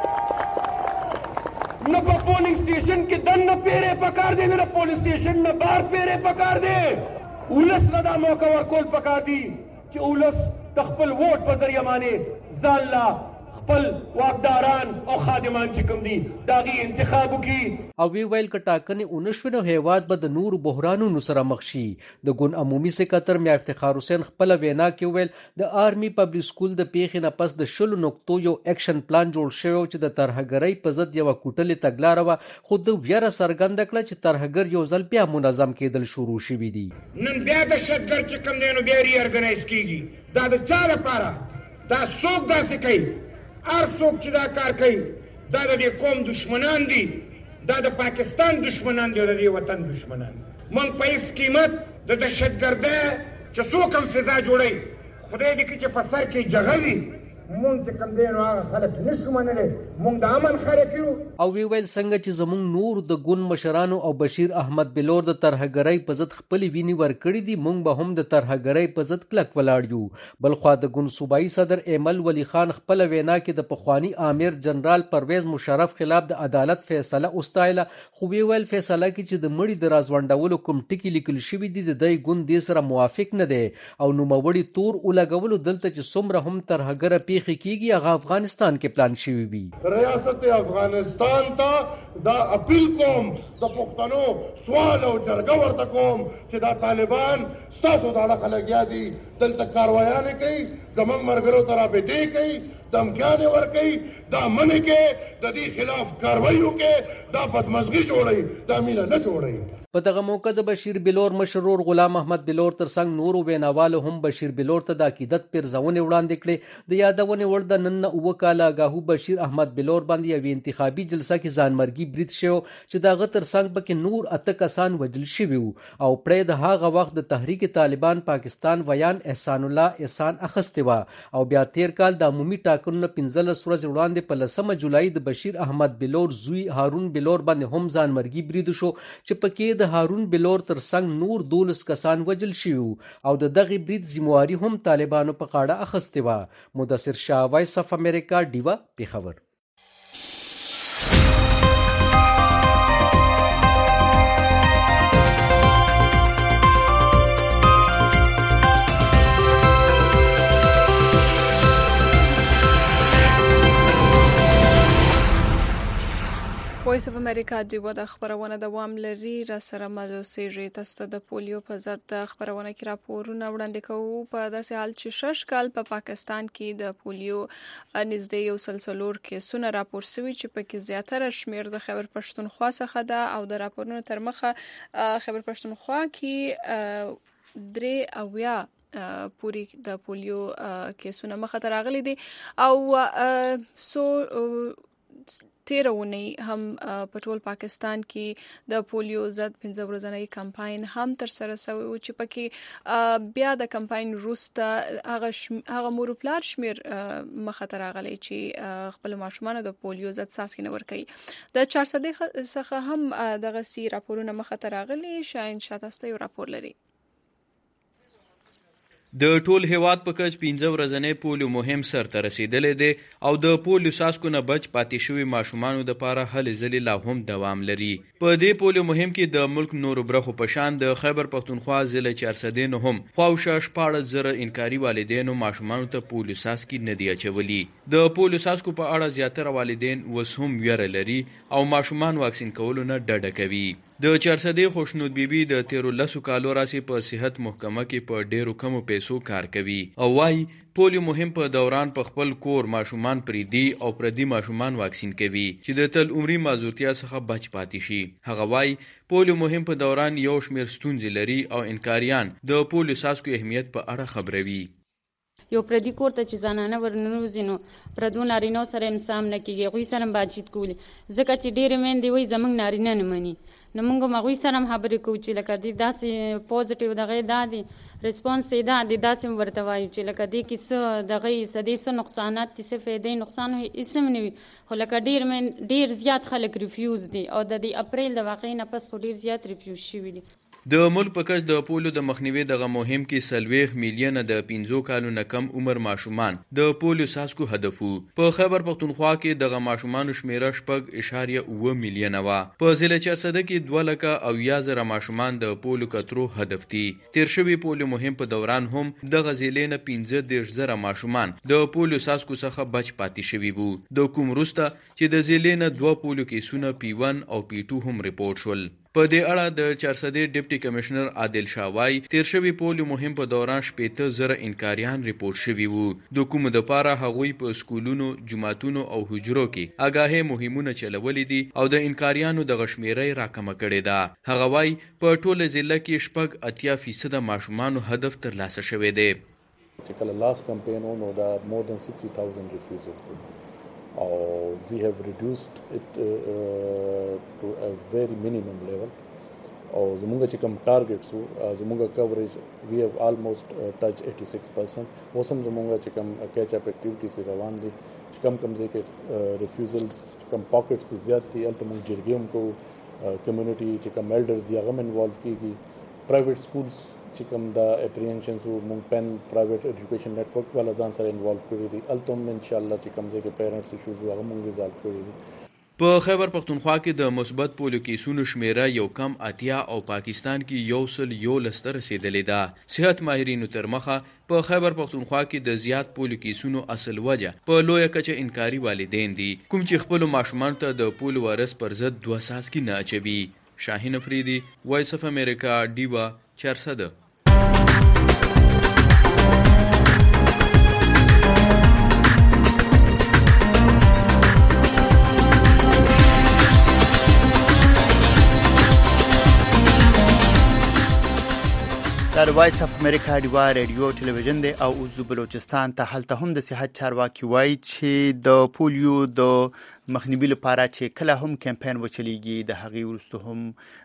نه په پولینګ سټیشن کې دننه پیری پکار دی، نه پولینګ سټیشن نه بار پیری پکار دی. ولس نه دا موقع ورکول پکار دی چې ولس د خپل ووټ په ذریعه باندې ځان لا خپل واکداران او خادمان چې کوم دي داغي انتخاب وکړي. او وی ویل که ټاکنې ونشوي نو هیواد به د نورو بحرانونو سره مخ شي. د ګوند عمومي سکرټر میا افتخار حسین خپل وینا کې ویل د آرمي پبلک سکول د پیښې نه پس د 10 نقطو یو اکشن پلان جوړ شوی چې د ترهګرۍ په ضد یو کوټلې تګلاره وه، خو د ویره څرګنده کړه چې ترهګر یو ځل بیا منظم کېدل شروع شوي دي. نن بیا د شتګر چې کوم دی نو بیا ری ارګنایز کیږي. دا د چا لپاره؟ دا څوک داسې کوي؟ هر څوک چې دا کار کوي دا د دې قوم دشمنان دي، دا د پاکستان دشمنان دي او د دې وطن دشمنان دي. موږ په هېڅ قیمت د دهشتګردۍ چې څوک هم فضا جوړوي خدای دې کړي چې په سر کې جغه وي، مونږ چې کوم دی نو هغه خلک نشو منلی، مونږ د امن خلک یو. او وی ویل څنګه چې زموږ نور د ګوند مشرانو او بشیر احمد بلور د ترهګرۍ په ضد خپلې وینې ورکړي دي، مونږ به هم د ترهګرۍ په ضد کلک ولاړ یو. بلخوا د ګوند صوبایي صدر ایمل ولی خان خپل وینا کې د پخوانی امیر جنرال پرویز مشرف خلاف د عدالت فیصله اوستایله، خو وی ویل فیصله کې چې د مړي د رازونډولو کوم ټکي لیکل شوي دي د دې ګوند دې سره موافق نه دی او نوموړي تور ولګولو دلته چې څومره هم ترهګره پیښې کیږي هغه افغانستان کې پلان شوی وي. ریاست افغانستان ته دا اپیل کوم، د پښتنو سوال او جرګه ورته کوم چې دا طالبان ستاسو د اړه خلک یادي دلته کاروایانې کوي، زموږ ملګرو ته رابطې کوي، دمکیانې ورکوي، دا منې کې د دې خلاف کاروایي وکړي، دا بدمزغي جوړوي، دا مینه نه جوړوي. په دغه موقع د بشیر بلور مشرور غلام احمد بلور ترڅنګ نورو ویناوالو هم بشیر بلور ته د عقیدت پیرزونې وړاندې کړې. د یادونې وړ د نن 9 کاله آګاهو بشیر احمد بلور باندې یوې انتخابي جلسه کې ځانمرګي برید شو چې د هغه ترڅنګ پکې نور 8 کسان وژل شوي وو او پرې د هغه وخت د تحریک طالبان پاکستان ویان احسان الله احسان اخیستې وه او بیا تیر کال د عمومي ټاکنو 15 ورځې وړاندې په 10 جولای د بشیر احمد بلور زوی هارون بلور باندې هم ځانمرګي برید شو چې پکې د هارون بلور ترڅنګ نور 12 کسان وژل شوي او د دغه برید ذمہواری هم طالبانو په غاړه اخیستې وه. مدثر شاه، وایس اف امریکا، ډیوا، پیښور. وایس اف امریکا ډیوا د خبرونه دوام لري. را سره ملوسیږي تاسو د پولیو په ضد د خبرونه کې راپورونه وړاندې کوو. په داسې حال چې 6 کال په پاکستان کې د پولیو نږدې یو سلسلور کیسونه راپور شوي چې پکې زیاتره شمیر د خیبر پښتونخوا څخه ده او د راپورونو تر مخه خیبر پښتونخوا کې 3 پوری د پولیو کیسونه مخه ته راغلي دي او 13 اونۍ هم په ټول پاکستان کې د پولیو ضد 15 ورځنی کمپاین هم تر سره شوی و چې پکې بیا د کمپاین وروسته هغه مور پلار شمیر مخه ته راغلی چې خپل ماشومان د پولیو ضد څاڅکي ورکوي. د 400 څخه هم دغه سی راپورونه مخه ته راغلي. شاین شاتسته یو راپور لري. د ټول هیواد په کچ 15 ورځنی پولیو مهم سرته رسیدلې دی او د پولیو څاڅکو نه بچ پاتې شوي ماشومانو لپاره هلې ځلې لا هم دوام لري. په دې پولیو مهم کې د ملک نورو برخو په شان د خیبر پښتونخوا ضلع 400 نه هم خواوشا 14,000 انکاري والدینو ماشومانو ته پولیو څاڅکي نه دی اچولي. د پولیو څاڅکو په اړه زیاتره والدین اوس هم ویره لري او ماشومان واکسین کولو نه ډډه کوي. د چارسدې خوشنود بیبي د 13 کالو راسي په صحت محکمه کې په ډیرو کمو پیسو کار کوي او وايي پولیو مهم په دوران په خپل کور ماشومان پریدي او پردي ماشومان واکسین کوي چې د تل عمري معذورتیا څخه بچ پاتې شي. هغه وايي پولیو مهم په دوران یو شمېر ستونزې لري او انکاریان د پولیو څاڅکو اهمیت په اړه خبروي. یو پردي کور ته چې زنانه ورننوځي نو پردو نارینو سره هم سام نه کېږي، هغوی سره هم باتچیت کولی ځکه چې ډېرې میندې وایي زموږ نارینه نه مني. نو موږ هم هغوی سره هم خبرې کوو چې لکه دې داسې پوزیټیو دغه دا دی ریسپانس یې دا دی، داسې هم ورته وایو چې لکه دې کې څه دغه یې څه دې څه نقصانات دي څه فایدې نقصان هېڅ هم نه وي. خو لکه ډېر زیات خلک ریفیوز دي او د دې اپریل د واقعې نه پس خو ډېر زیات ریفیوز شوي دي. د ملک په کچ د پولیو د مخنیوي دغه مهم کې 40 میلیونه د 15 کالو نه کم عمر ماشومان د پولیو څاڅکو هدف وو. په خیبر پختونخوا کې دغه ماشومانو شمیره 6.9 میلیونه وه. په ضلع چارسده کې 2,000 ماشومان د پولیو کترو هدف دي. تیر شوي پولیو مهم په دوران هم دغه ضلع نه 15,000 ماشومان د پولیو څاڅکو څخه بچ پاتې شوي وو. د کوم وروسته چې د ضلع نه 2 پولیو کیسونه P1 او P2 هم ریپورټ شول. په دې اړه د چارسدې ډیپټي کمشنر عادل شاوای تیر شوی پولیو مهم په دوران 15,000 انکاریان ریپورټ شوي وو. د کومو د پاره هغوی په سکولونو، جماعتونو او حجرو کې آګاهي مهمونه چلولې دي او د انکاریانو د غشمیرۍ راکمه کړې ده. هغه وای په ټوله ضلع کې 80% ماشومانو هدف ترلاسه شوی دی. چې کله لاس کمپین نو دا more than 60,000 refusals. We have reduced it to a very minimum level. زمونږ چې کوم ټارګټس وو زمونږ کوریج we have almost touched 86%. اوس هم زمونږ چې کوم کیچ اپ اکټیویټیز روان دي چې کوم ځای کې ریفیوزلز کوم پاکټس زیات دي هلته موږ جرګې هم کوو. کمیونټي چې کوم ایلډرز دي هغه هم انوالو کېږي. پرایویټ سکولز چې کوم د اپریهنشنز موږ پین پرایویټ ایجوکیشن نیټورک والا ځان سره انوالو کړي دي. هلته هم انشاءالله چې کوم ځای کې پیرنټس ایشوز هغه موږ ریزالو کړي دي. په خیبر پختونخوا کې د مثبت پولیو کیسونو شمیره یو کم 80 او پاکستان کې 111 ته رسیدلې ده. صحت ماهرینو تر مخه په خیبر پختونخوا کې د زیات پولیو کیسونو اصل وجه په لویه کچه انکاري والدین دي کوم چې خپل ماشومان ته د پولیو وایرس پر ضد 2 څاڅکي نه اچوي. شاهین افریدي، وایس اف امریکا، ډیوا، چارسده. د وایس اف امریکا ډیوا ریډیو ټلویزیون دی او اوس بلوچستان ته هلته هم د صحت چارواکي وایي چې د پولیو د مخنیوي لپاره چې کله هم کمپاین وچلیږي د هغې وروسته هم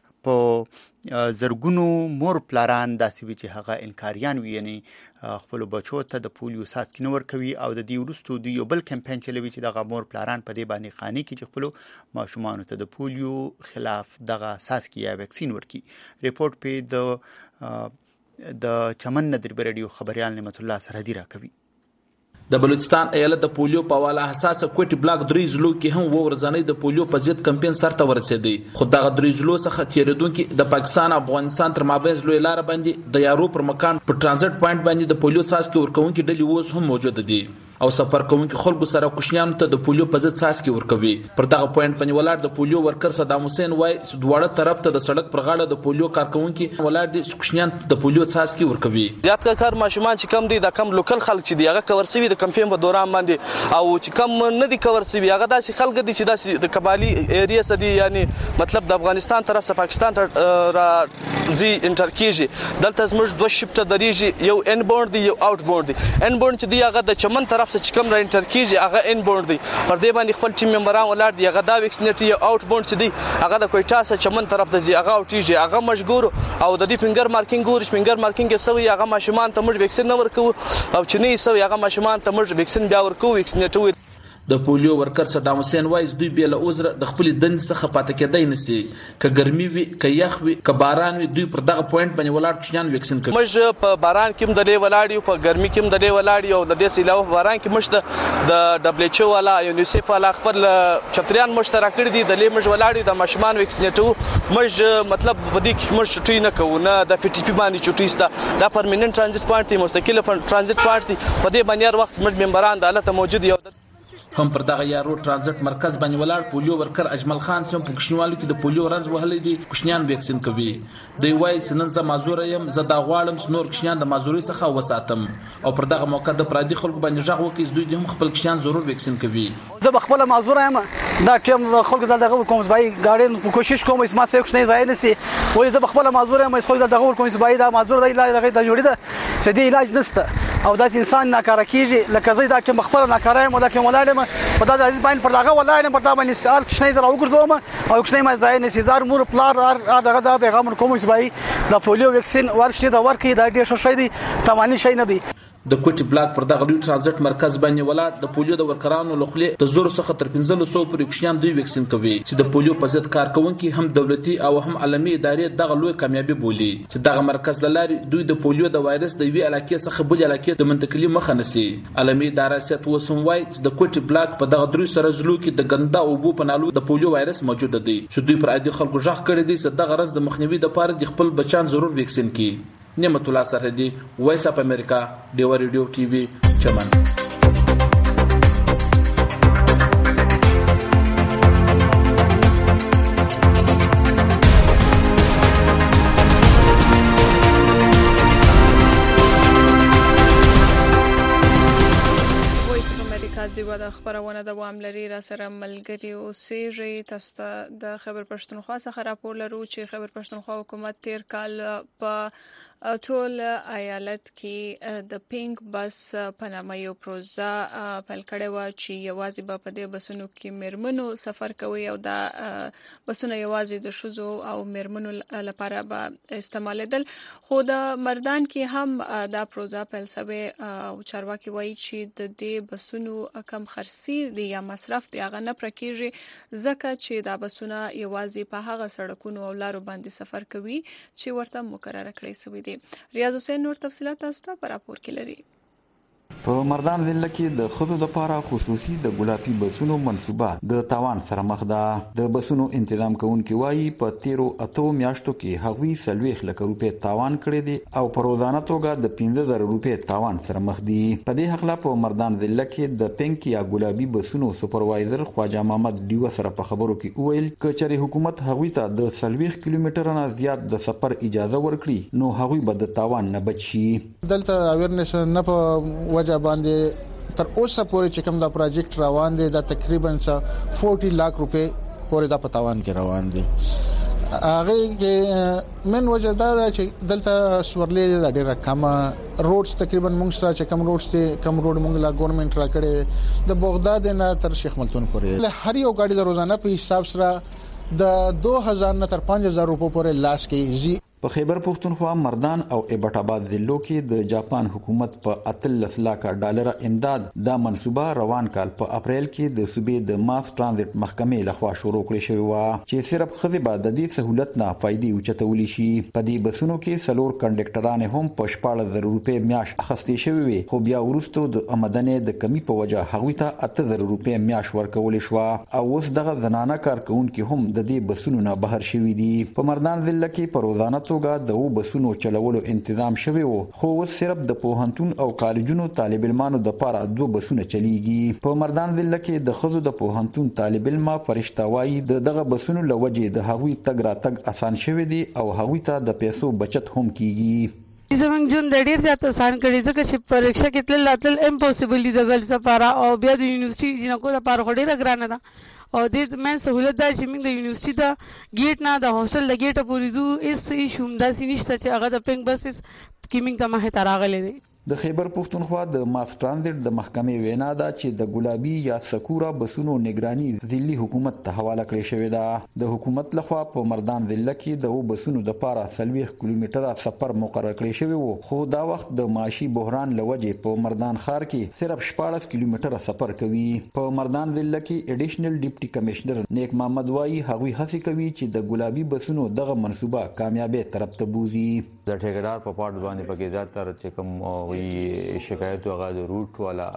په زرګونو مور پلاران داسې وي چې هغه انکاریان وي، یعنې خپلو بچو ته د پولیو څاڅکي نه ورکوي او د دې وروسته دوی یو بل کمپاین چلوي چې دغه مور پلاران په دې باندې قانع کړي چې خپلو ماشومانو ته د پولیو خلاف دغه څاڅکي یا ویکسین ورکړي. ریپورټ په د چمن ندربی رادیو خبريال نعمت الله سرحدي راکوي. د بلوچستان ایالت د پولیو په حواله حساسه کوټي بلاک درې ضلعو کې هم ورځنی د پولیو په ضد کمپاین سرته ورسېدی. خو دغه درې ضلعو څخه تیریدونکي د پاکستان افغانستان تر مابین لوی لار باندې د یارو پر مکان په ترانزیت پوینټ باندې د پولیو څاڅکي ورکوونکي ډلې اوس هم موجود دي او سفر کوونکي خلکو سره کوشنیانو ته د پولیو په ضد څاڅکي ورکوي. پر دغه پوینټ باندې ولاړ د پولیو ورکر صدام حسین وای دواړه طرف ته د سړک پر غاړه د پولیو کارکونکي ولاړ دي کوشنیان د پولیو څاڅکي ورکوي. زیات کار ماشومان چې کم دي د کم لوکل خلک چې دی هغه کور سوي د کمپاین په دوران باندې او چې کم نه دي کور سوي هغه داسې خلک دي چې داسې د قبالي ایریا سدي یعنی مطلب د افغانستان طرف څخه پاکستان ته زی انټر کیږي. دلته زموږ 2 شفټه درېږي، یو ان بورډ دی یو اوټ بورډ دی. ان بورډ چې دی هغه د چمن طرف څخه کم را انټر کیږي هغه ان بورډ دی. پر دې باندې خپل ټیم ممبران ولاړ دي هغه دا ویکسینیټ یو اوټ بورډ چې دی هغه د کوټا څخه چمن طرف ته ځي هغه اوټیږي هغه مشګور او د دې فنګر مارکینګ ګور فنګر مارکینګ سوی هغه ماشومان ته موږ ویکسین نه ورکو او چې نه سوی هغه ماشومان ته موږ ویکسین بیا ورکو ویکسینیټ. د پولیو ورکر صدام حسین وایي دوی بیا له عذر د خپل دند څخه پاتې کېدای نشي. که ګرمي وي که یخ وي که باران وي دوی پر دغه پوینټ باندې ولاړ کوشنیان ویکسین کوي. موږ په باران کې هم د دې ولاړ یو په ګرمي کې هم د دې ولاړ یو د دې علاوه باران کې موږ د دبليو ایچ او والا یونیسف والا خپل چتریان مشترک کړی دي د لې موږ ولاړ د ماشومان ویکسینیټو موږ مطلب بدی کې موږ چټي نه کوو نه د فټی پی باندې چټي ستا دا پرمننت ترانزیت پوینټ دی مستقله ترانزیت پوینټ دی په دې باندې هر وخت موږ ممبران د حالت موجود یو هم پر دغه یارو ترانزیت مرکز باندې ولاړ پولیو ورکر اجمل خان سم په کوشنیوالو کې د پولیو رنځ وهلې دي کوشنیان ویکسین کوي دوی وایي سنن ز مازور يم ز دا غواړم نور کوشنیان د مازوري څخه وساتم او پر دغه موقع د پرادي خلکو باندې ژغ وکړي دوی هم خپل کوشنیان ضرور ویکسین کوي زه خپل مازور یم دا ټیم خلکو دغه کوم ځای غاړي کوشش کوم اسما سه کوشنی ځای نسی ولې زه خپل مازور یم خلکو دغه کوم ځای دا مازور دی لا دغه جوړی دا چې دی علاج نسته او دا انسان ناکاره کیږي لکه زه دا چې خپل ناکاره یم دا کوم ولاړم په دا د باندې پر دغه ولاړم پر دا باندې سال کوشنی زرا وګرځوم او کوشنی ما ځای نسی زار مور پلار دغه دا پیغام کوم ځای د پولیو ویکسین ورشي دا ورکی دا ډیر شوی دی تمانی شي نه دی د کوټي بلاک پر دغه لوی ترانزیت مرکز باندې ولات د پولیو د ورکرانو لخلې د زور څخه تر 1500 پورې کوشنیان دوی ویکسین کوي چې د پولیو په ضد کار کوونکي هم دولتي او هم عالمي ادارې دغه لوی کامیابی بولي چې دغه مرکز لاري دوی د پولیو د وایرس د وی علاقې څخه بل علاقې د منتقلي مخه نسی عالمي ادارې سیت وسم وای چې د کوټي بلاک په دغه درې سره زلو کې د ګنده او بو پنالو د پولیو وایرس موجود دی چې دوی پر عادي خلکو ژغ کړی دي چې دغه رز د مخنیوي د پاره د خپل بچان ضرور ویکسین کړي نعمت الله سرحدي وایس اپ امریکا ډیو ریډیو ټي وي چمن دیو د خبرونه دوام لري را سره ملګری اوسېږي تاسو د خبر پښتونخوا څخه راپور لرو چې خبر پښتونخوا حکومت تیر کال په ټول ایالت کې د پینک بس په نامه یو پروژه پیل کړې و چې یوازې په دې بسونو کې مرمنو سفر کوي او دا بسونه یوازې د شوزو او مرمنو لپاره به استعمالېدل خو د مردان کې هم دا پروژه پیل شوی او چارواکي وایي چې د دې بسونو کم خرڅي دي یا مصرف دی هغه نه پرکېږي ځکه چې دا بسونه یوازې په هغه سړکونو او لارو باندې سفر کوي چې ورته مقرره کړی شوی دی ریاض حسین نور تفصیلات تاسو ته په راپور کې لري په مردان ضلع کې د خزو لپاره خصوصي د ګلابي بسونو منصوبه د تاوان سره مخ ده د بسونو تنظیم کوونکي وایي په 13 میاشتو کې هغوی 40 لک روپۍ تاوان کړی دي او په روزانه توګه د 15000 روپۍ تاوان سره مخ دي په دې حق لا په مردان ضلع کې د پینک یا ګلابي بسونو سپروایزر خواجه محمد دیو سره په خبرو کې ویل کچري حکومت هغوی ته د 40 کیلومتره نه زیات د سفر اجازه ورکړي نو هغوی به د تاوان نه بچ شي دلته اویرنس نه په وجه باندې تر اوسه پورې چې کوم دا پروجیکټ روان دی دا تقریبا 40 لک روپے پورې دا پتاوان کې روان دي هغه کې من وجه دا چې دلته سورلې دا ډیره کم روډز تقریبا موږ سره چې کوم روډز ته کوم روډ موږ لا ګورنمنت را کړي د بغداد نه تر شیخ ملتون پورې هر یو گاډي د روزانه په حساب سره د 2000 نه تر 5000 روپے پورې لاس کې په خیبر پښتونخوا مردان او ایبټ آباد ضلعو کې د جاپان حکومت په 13 لک ډالر امداد دا منصوبه روان کال په اپریل کې د صوبې د ماس ترانزیت محکمې لخوا شروع کړې شوې و چې صرف خزي به د دې سہولت نه فائدې اوچتولې شي په دې بسونو کې سلور کنډکټران هم په 14000 روپۍ میاش اخستې شوې وي خو بیا وروسته د آمدنې د کمی په وجه هغوی ته 8000 روپۍ میاش ورکول شو او اوس دغه زنانه کارکونکو هم د دې بسونو نه بهر شوي دي په مردان ضلع کې په روزانه توګه د بسونو چلولو تنظیم شوی وو خو صرف د پوهنتون او کالجونو طالب علمانو د پاره 2 بسونه چلیږي په مردان ضلع کې د خزو د پوهنتون طالب علم فرشتہ وایي دغه بسونو لوجه د هغوی تګ راتګ آسان شوی دی او هغوی ته د پیسو بچت هم کیږي زمونږ جون د ډیر زیات آسان کړي ځکه چې پریکشا کې تل لاتل امپوسیبل دي د ګل سفاره او بیا د یونیورسيټي جنکو لپاره ډیره ګرانه ده او د من سہولت دا چې موږ د یونیورسيټي دا گیټ نه د هوسټل د گیټ پورې زو اس ایشوم دا سینشته چې هغه د پینګ بسز کیمینګ ته مه تراغلې دي د خیبر پښتونخوا د ماس ترانزیت د محکمې وینا ده چې د ګلابي یا سکورا بسونو نگرانی ضلعي حکومت ته حواله کړې شوې ده د حکومت لخوا په مردان ضلع کې د بسونو د پاره 40 کیلومتره سفر مقرر کړی شوی وو خو دا وخت د معاشي بحران لوجه په مردان ښار کې صرف 14 کیلومتره سفر کوي په مردان ضلع کې اډیشنل ډیپټي کمشنر نیک محمد وایي هغوی هڅه کوي چې د ګلابي بسونو دغه منصوبه کامیابی طرف ته بوزي د ټیکدار په پارت باندې پکې زیاتره چې کوم وی شکایت هغه د روټ والا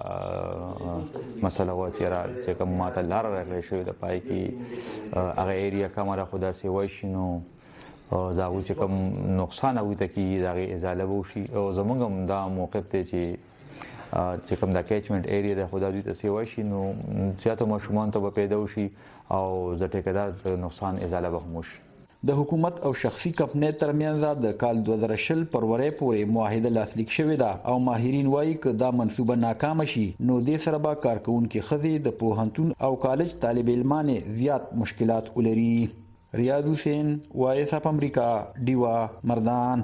مسله و چې کوم ماته لار راغلی شوی د پای کې هغه ایریا کومه خدا سي وای شنو دا و چې کوم نقصان او ته کې دا ازاله وشي او زمونږ هم دا موقف ته چې چې کوم د کیچمنټ ایریا د خدای ته سیوا شي نو زیاتو ماشومان ته پیدا وشي او د ټیکدار د نقصان ازاله به هم وشي. د حکومت او شخصي کمپنۍ ترمنځ د کال 2020 پرورې پورې معاهده لاسلیک شوې ده او ماهرین وایي چې دا منصوبه ناکام شي نو د سره به کارکونکو خزي د پوهنتون او کالج طالب علمان زیات مشکلات ولري. ریاض حسین وایس اپ امریکا دیوا مردان.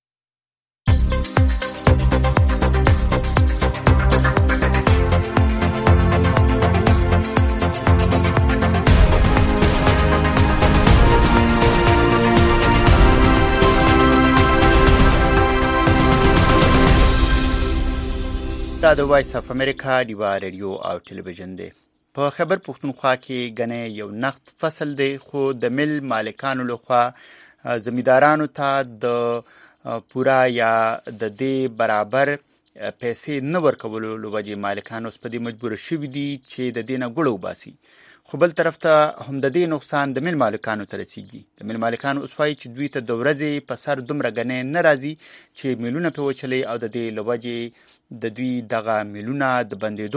دا د وایس اف امریکا دیوا رادیو او ټلویزیون دی. په خیبر پختونخوا کې غنې یو نقد فصل دی خو د مل مالکانو لخوا زمیندارانو ته د پورا یا د دې برابر پیسې نه ورکولو لوجه مالکانو په دې مجبور شوي دي چې د دې نه ګړو باسي. خو بل طرف ته هم د دې نقصان د مل مالکانو ته رسیږي. د مل مالکانو اوسوي چې دوی ته د ورځې په سر دومره غنې نه راځي چې میلونه په وچلې او د دې لوجه د دوی دغه میلونه د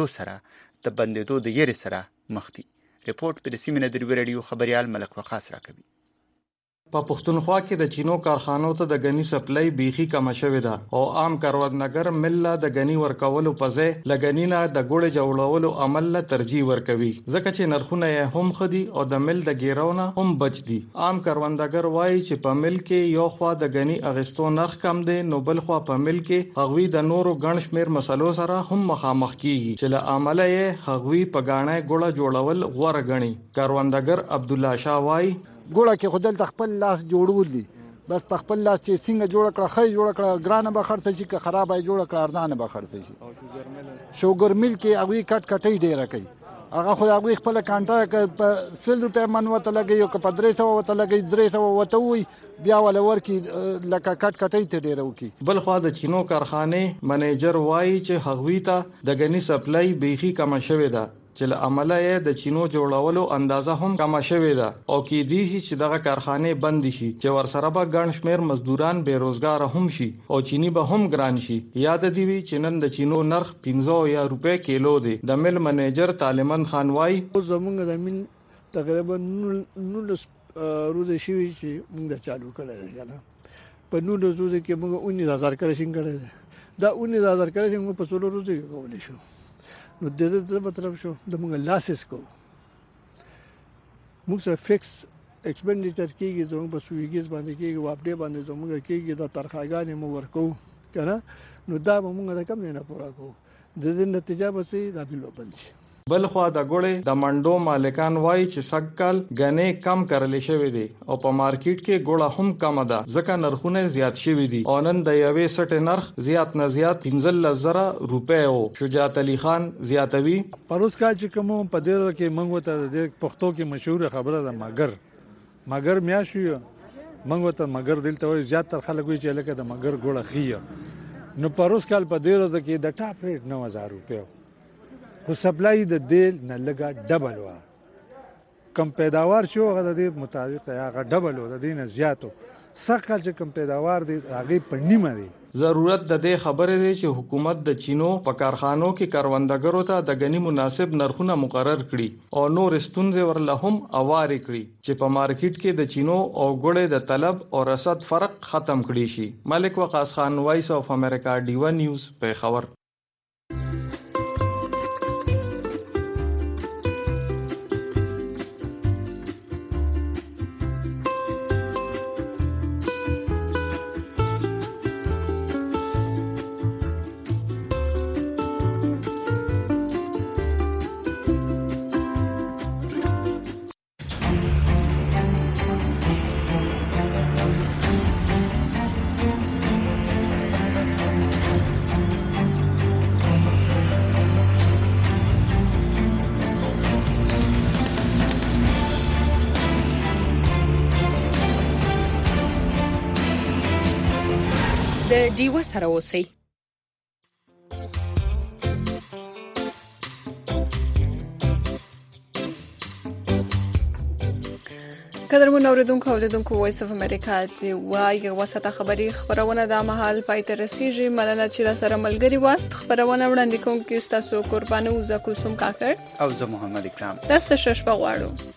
بندېدو د یری سره مخ دي. ریپورت په سیمه د ریډیو خبريال ملک وقاص راکوي. په پښتونخوا کې د چینو کارخانو ته د غنی سپلای بیخي کم شوې ده او عام کروندګر مل د غنی ورکولو په ځای لګنینا د ګوړې جوړولو عمل له ترجیح ورکوي ځکه چې نرخونه یې هم خدي او د مل د ګیرونه هم بچ دي. عام کروندګر وایي چې په مل کې یو خوا د غنی اغستو نرخ کم دی نو بل خوا په مل کې هغوی د نورو ګڼ شمیر مسلو سره هم مخامخ کیږي چې له عمله یې هغوی په غاڼه ګوړه جوړول غوړه غني. کروندګر عبد الله شاه وایي ګوړه کې خودل تخپل لاس جوړول دي بس په خپل لاس چې څنګه جوړ کړه خې جوړ کړه ګرانه به خرڅ شي که خرابه جوړ کړه ارزانه به خرڅ شي. شوګر مل کې هغه کټي ډیره کوي هغه خو هغه خپل کانټراکټ په 100 روپیا منوته لګي او په 300 وته لګي 300 وته وي بیا ول ورکی لکه کټي ته ډیره وکي. بل خو د چینو کارخانه منیجر وایي چې هغوی ته د غنی سپلای بیخي کم شوې ده چې له عمله یې د چینو جوړولو اندازه هم کم شوې ده او کې دي چې دغه کارخانه بند شي چې ورسره به ګڼ شمیر مزدوران بیروزګار هم شي او چینی به هم ګران شي. یاد دی وی چې نن د چینو نرخ 15 روپے کیلو دی. د مل منیجر طالمن خان وای زمونږ د من تقریبا 9 روزه شوی چې موږ چالو کړل کنه په 9 روزه کې موږ 19000 کرشن کړل دا 19000 کرشن په 16 روزه کې کولې شو نو د دې مطلب شو د موږ لاسس کو موږ سره فکس ایکسپنډیچر کیږي زموږ په سویګیز باندې کیږي او اپډیټ باندې زموږ کیږي د ترخاګانې مو ورکو کنه نو دا موږ رقم نه پورا کو د دې نتیجه به سي دا بل بند شي. بل خو د ګوړې د منډو مالکان وایي چې سکل غنې کم کړل شوی دی او په مارکیټ کې ګوړه هم کم ده ځکه نرخونه زیات شوی دي او نن د یوې سټ نرخ زیات نه زیات 15000 روپے او شجاعت علي خان زیاتوي. پروس کا چې کوم په دې کې منغو ته د پښتو کې مشهور خبره ده مگر میاشي منغو ته مگر دلته زیات تر خلک وي چې لکه د مگر ګوړه خيه نو پروس کال په دې کې د ټاپ ریټ 9000 روپے خو سپلای د دل نه لګا ډبل وا کم پیداوار شو هغه د دې مطابق هغه ډبل و د دې نه زیاتو سقل چې کم پیداوار دي هغه په نیمه دي. ضرورت د دې خبره دی چې حکومت د چینو په کارخانو کې کاروندګرو ته د غنی مناسب نرخونه مقرر کړي او نور ستونزې ورله هم اوارې کړي چې په مارکیټ کې د چینو او ګوړې د طلب او رسد فرق ختم کړي شي. ملک وقاص خان وایس اف امریکا ډیوا نیوز په خبر. د ډیوا سره اوسئ. قدرمن اوریدونکو او لیدونکو وایس اف امریکا چې وایي وساته خبري خبرونه د مهال پای ته رسیږي. مننه چې را سره ملګری واست. خبرونه وړاندې کوم کې تاسو قربانو زکلثوم کاکړ او زه محمد اکرام. تاسو شش بغواړو.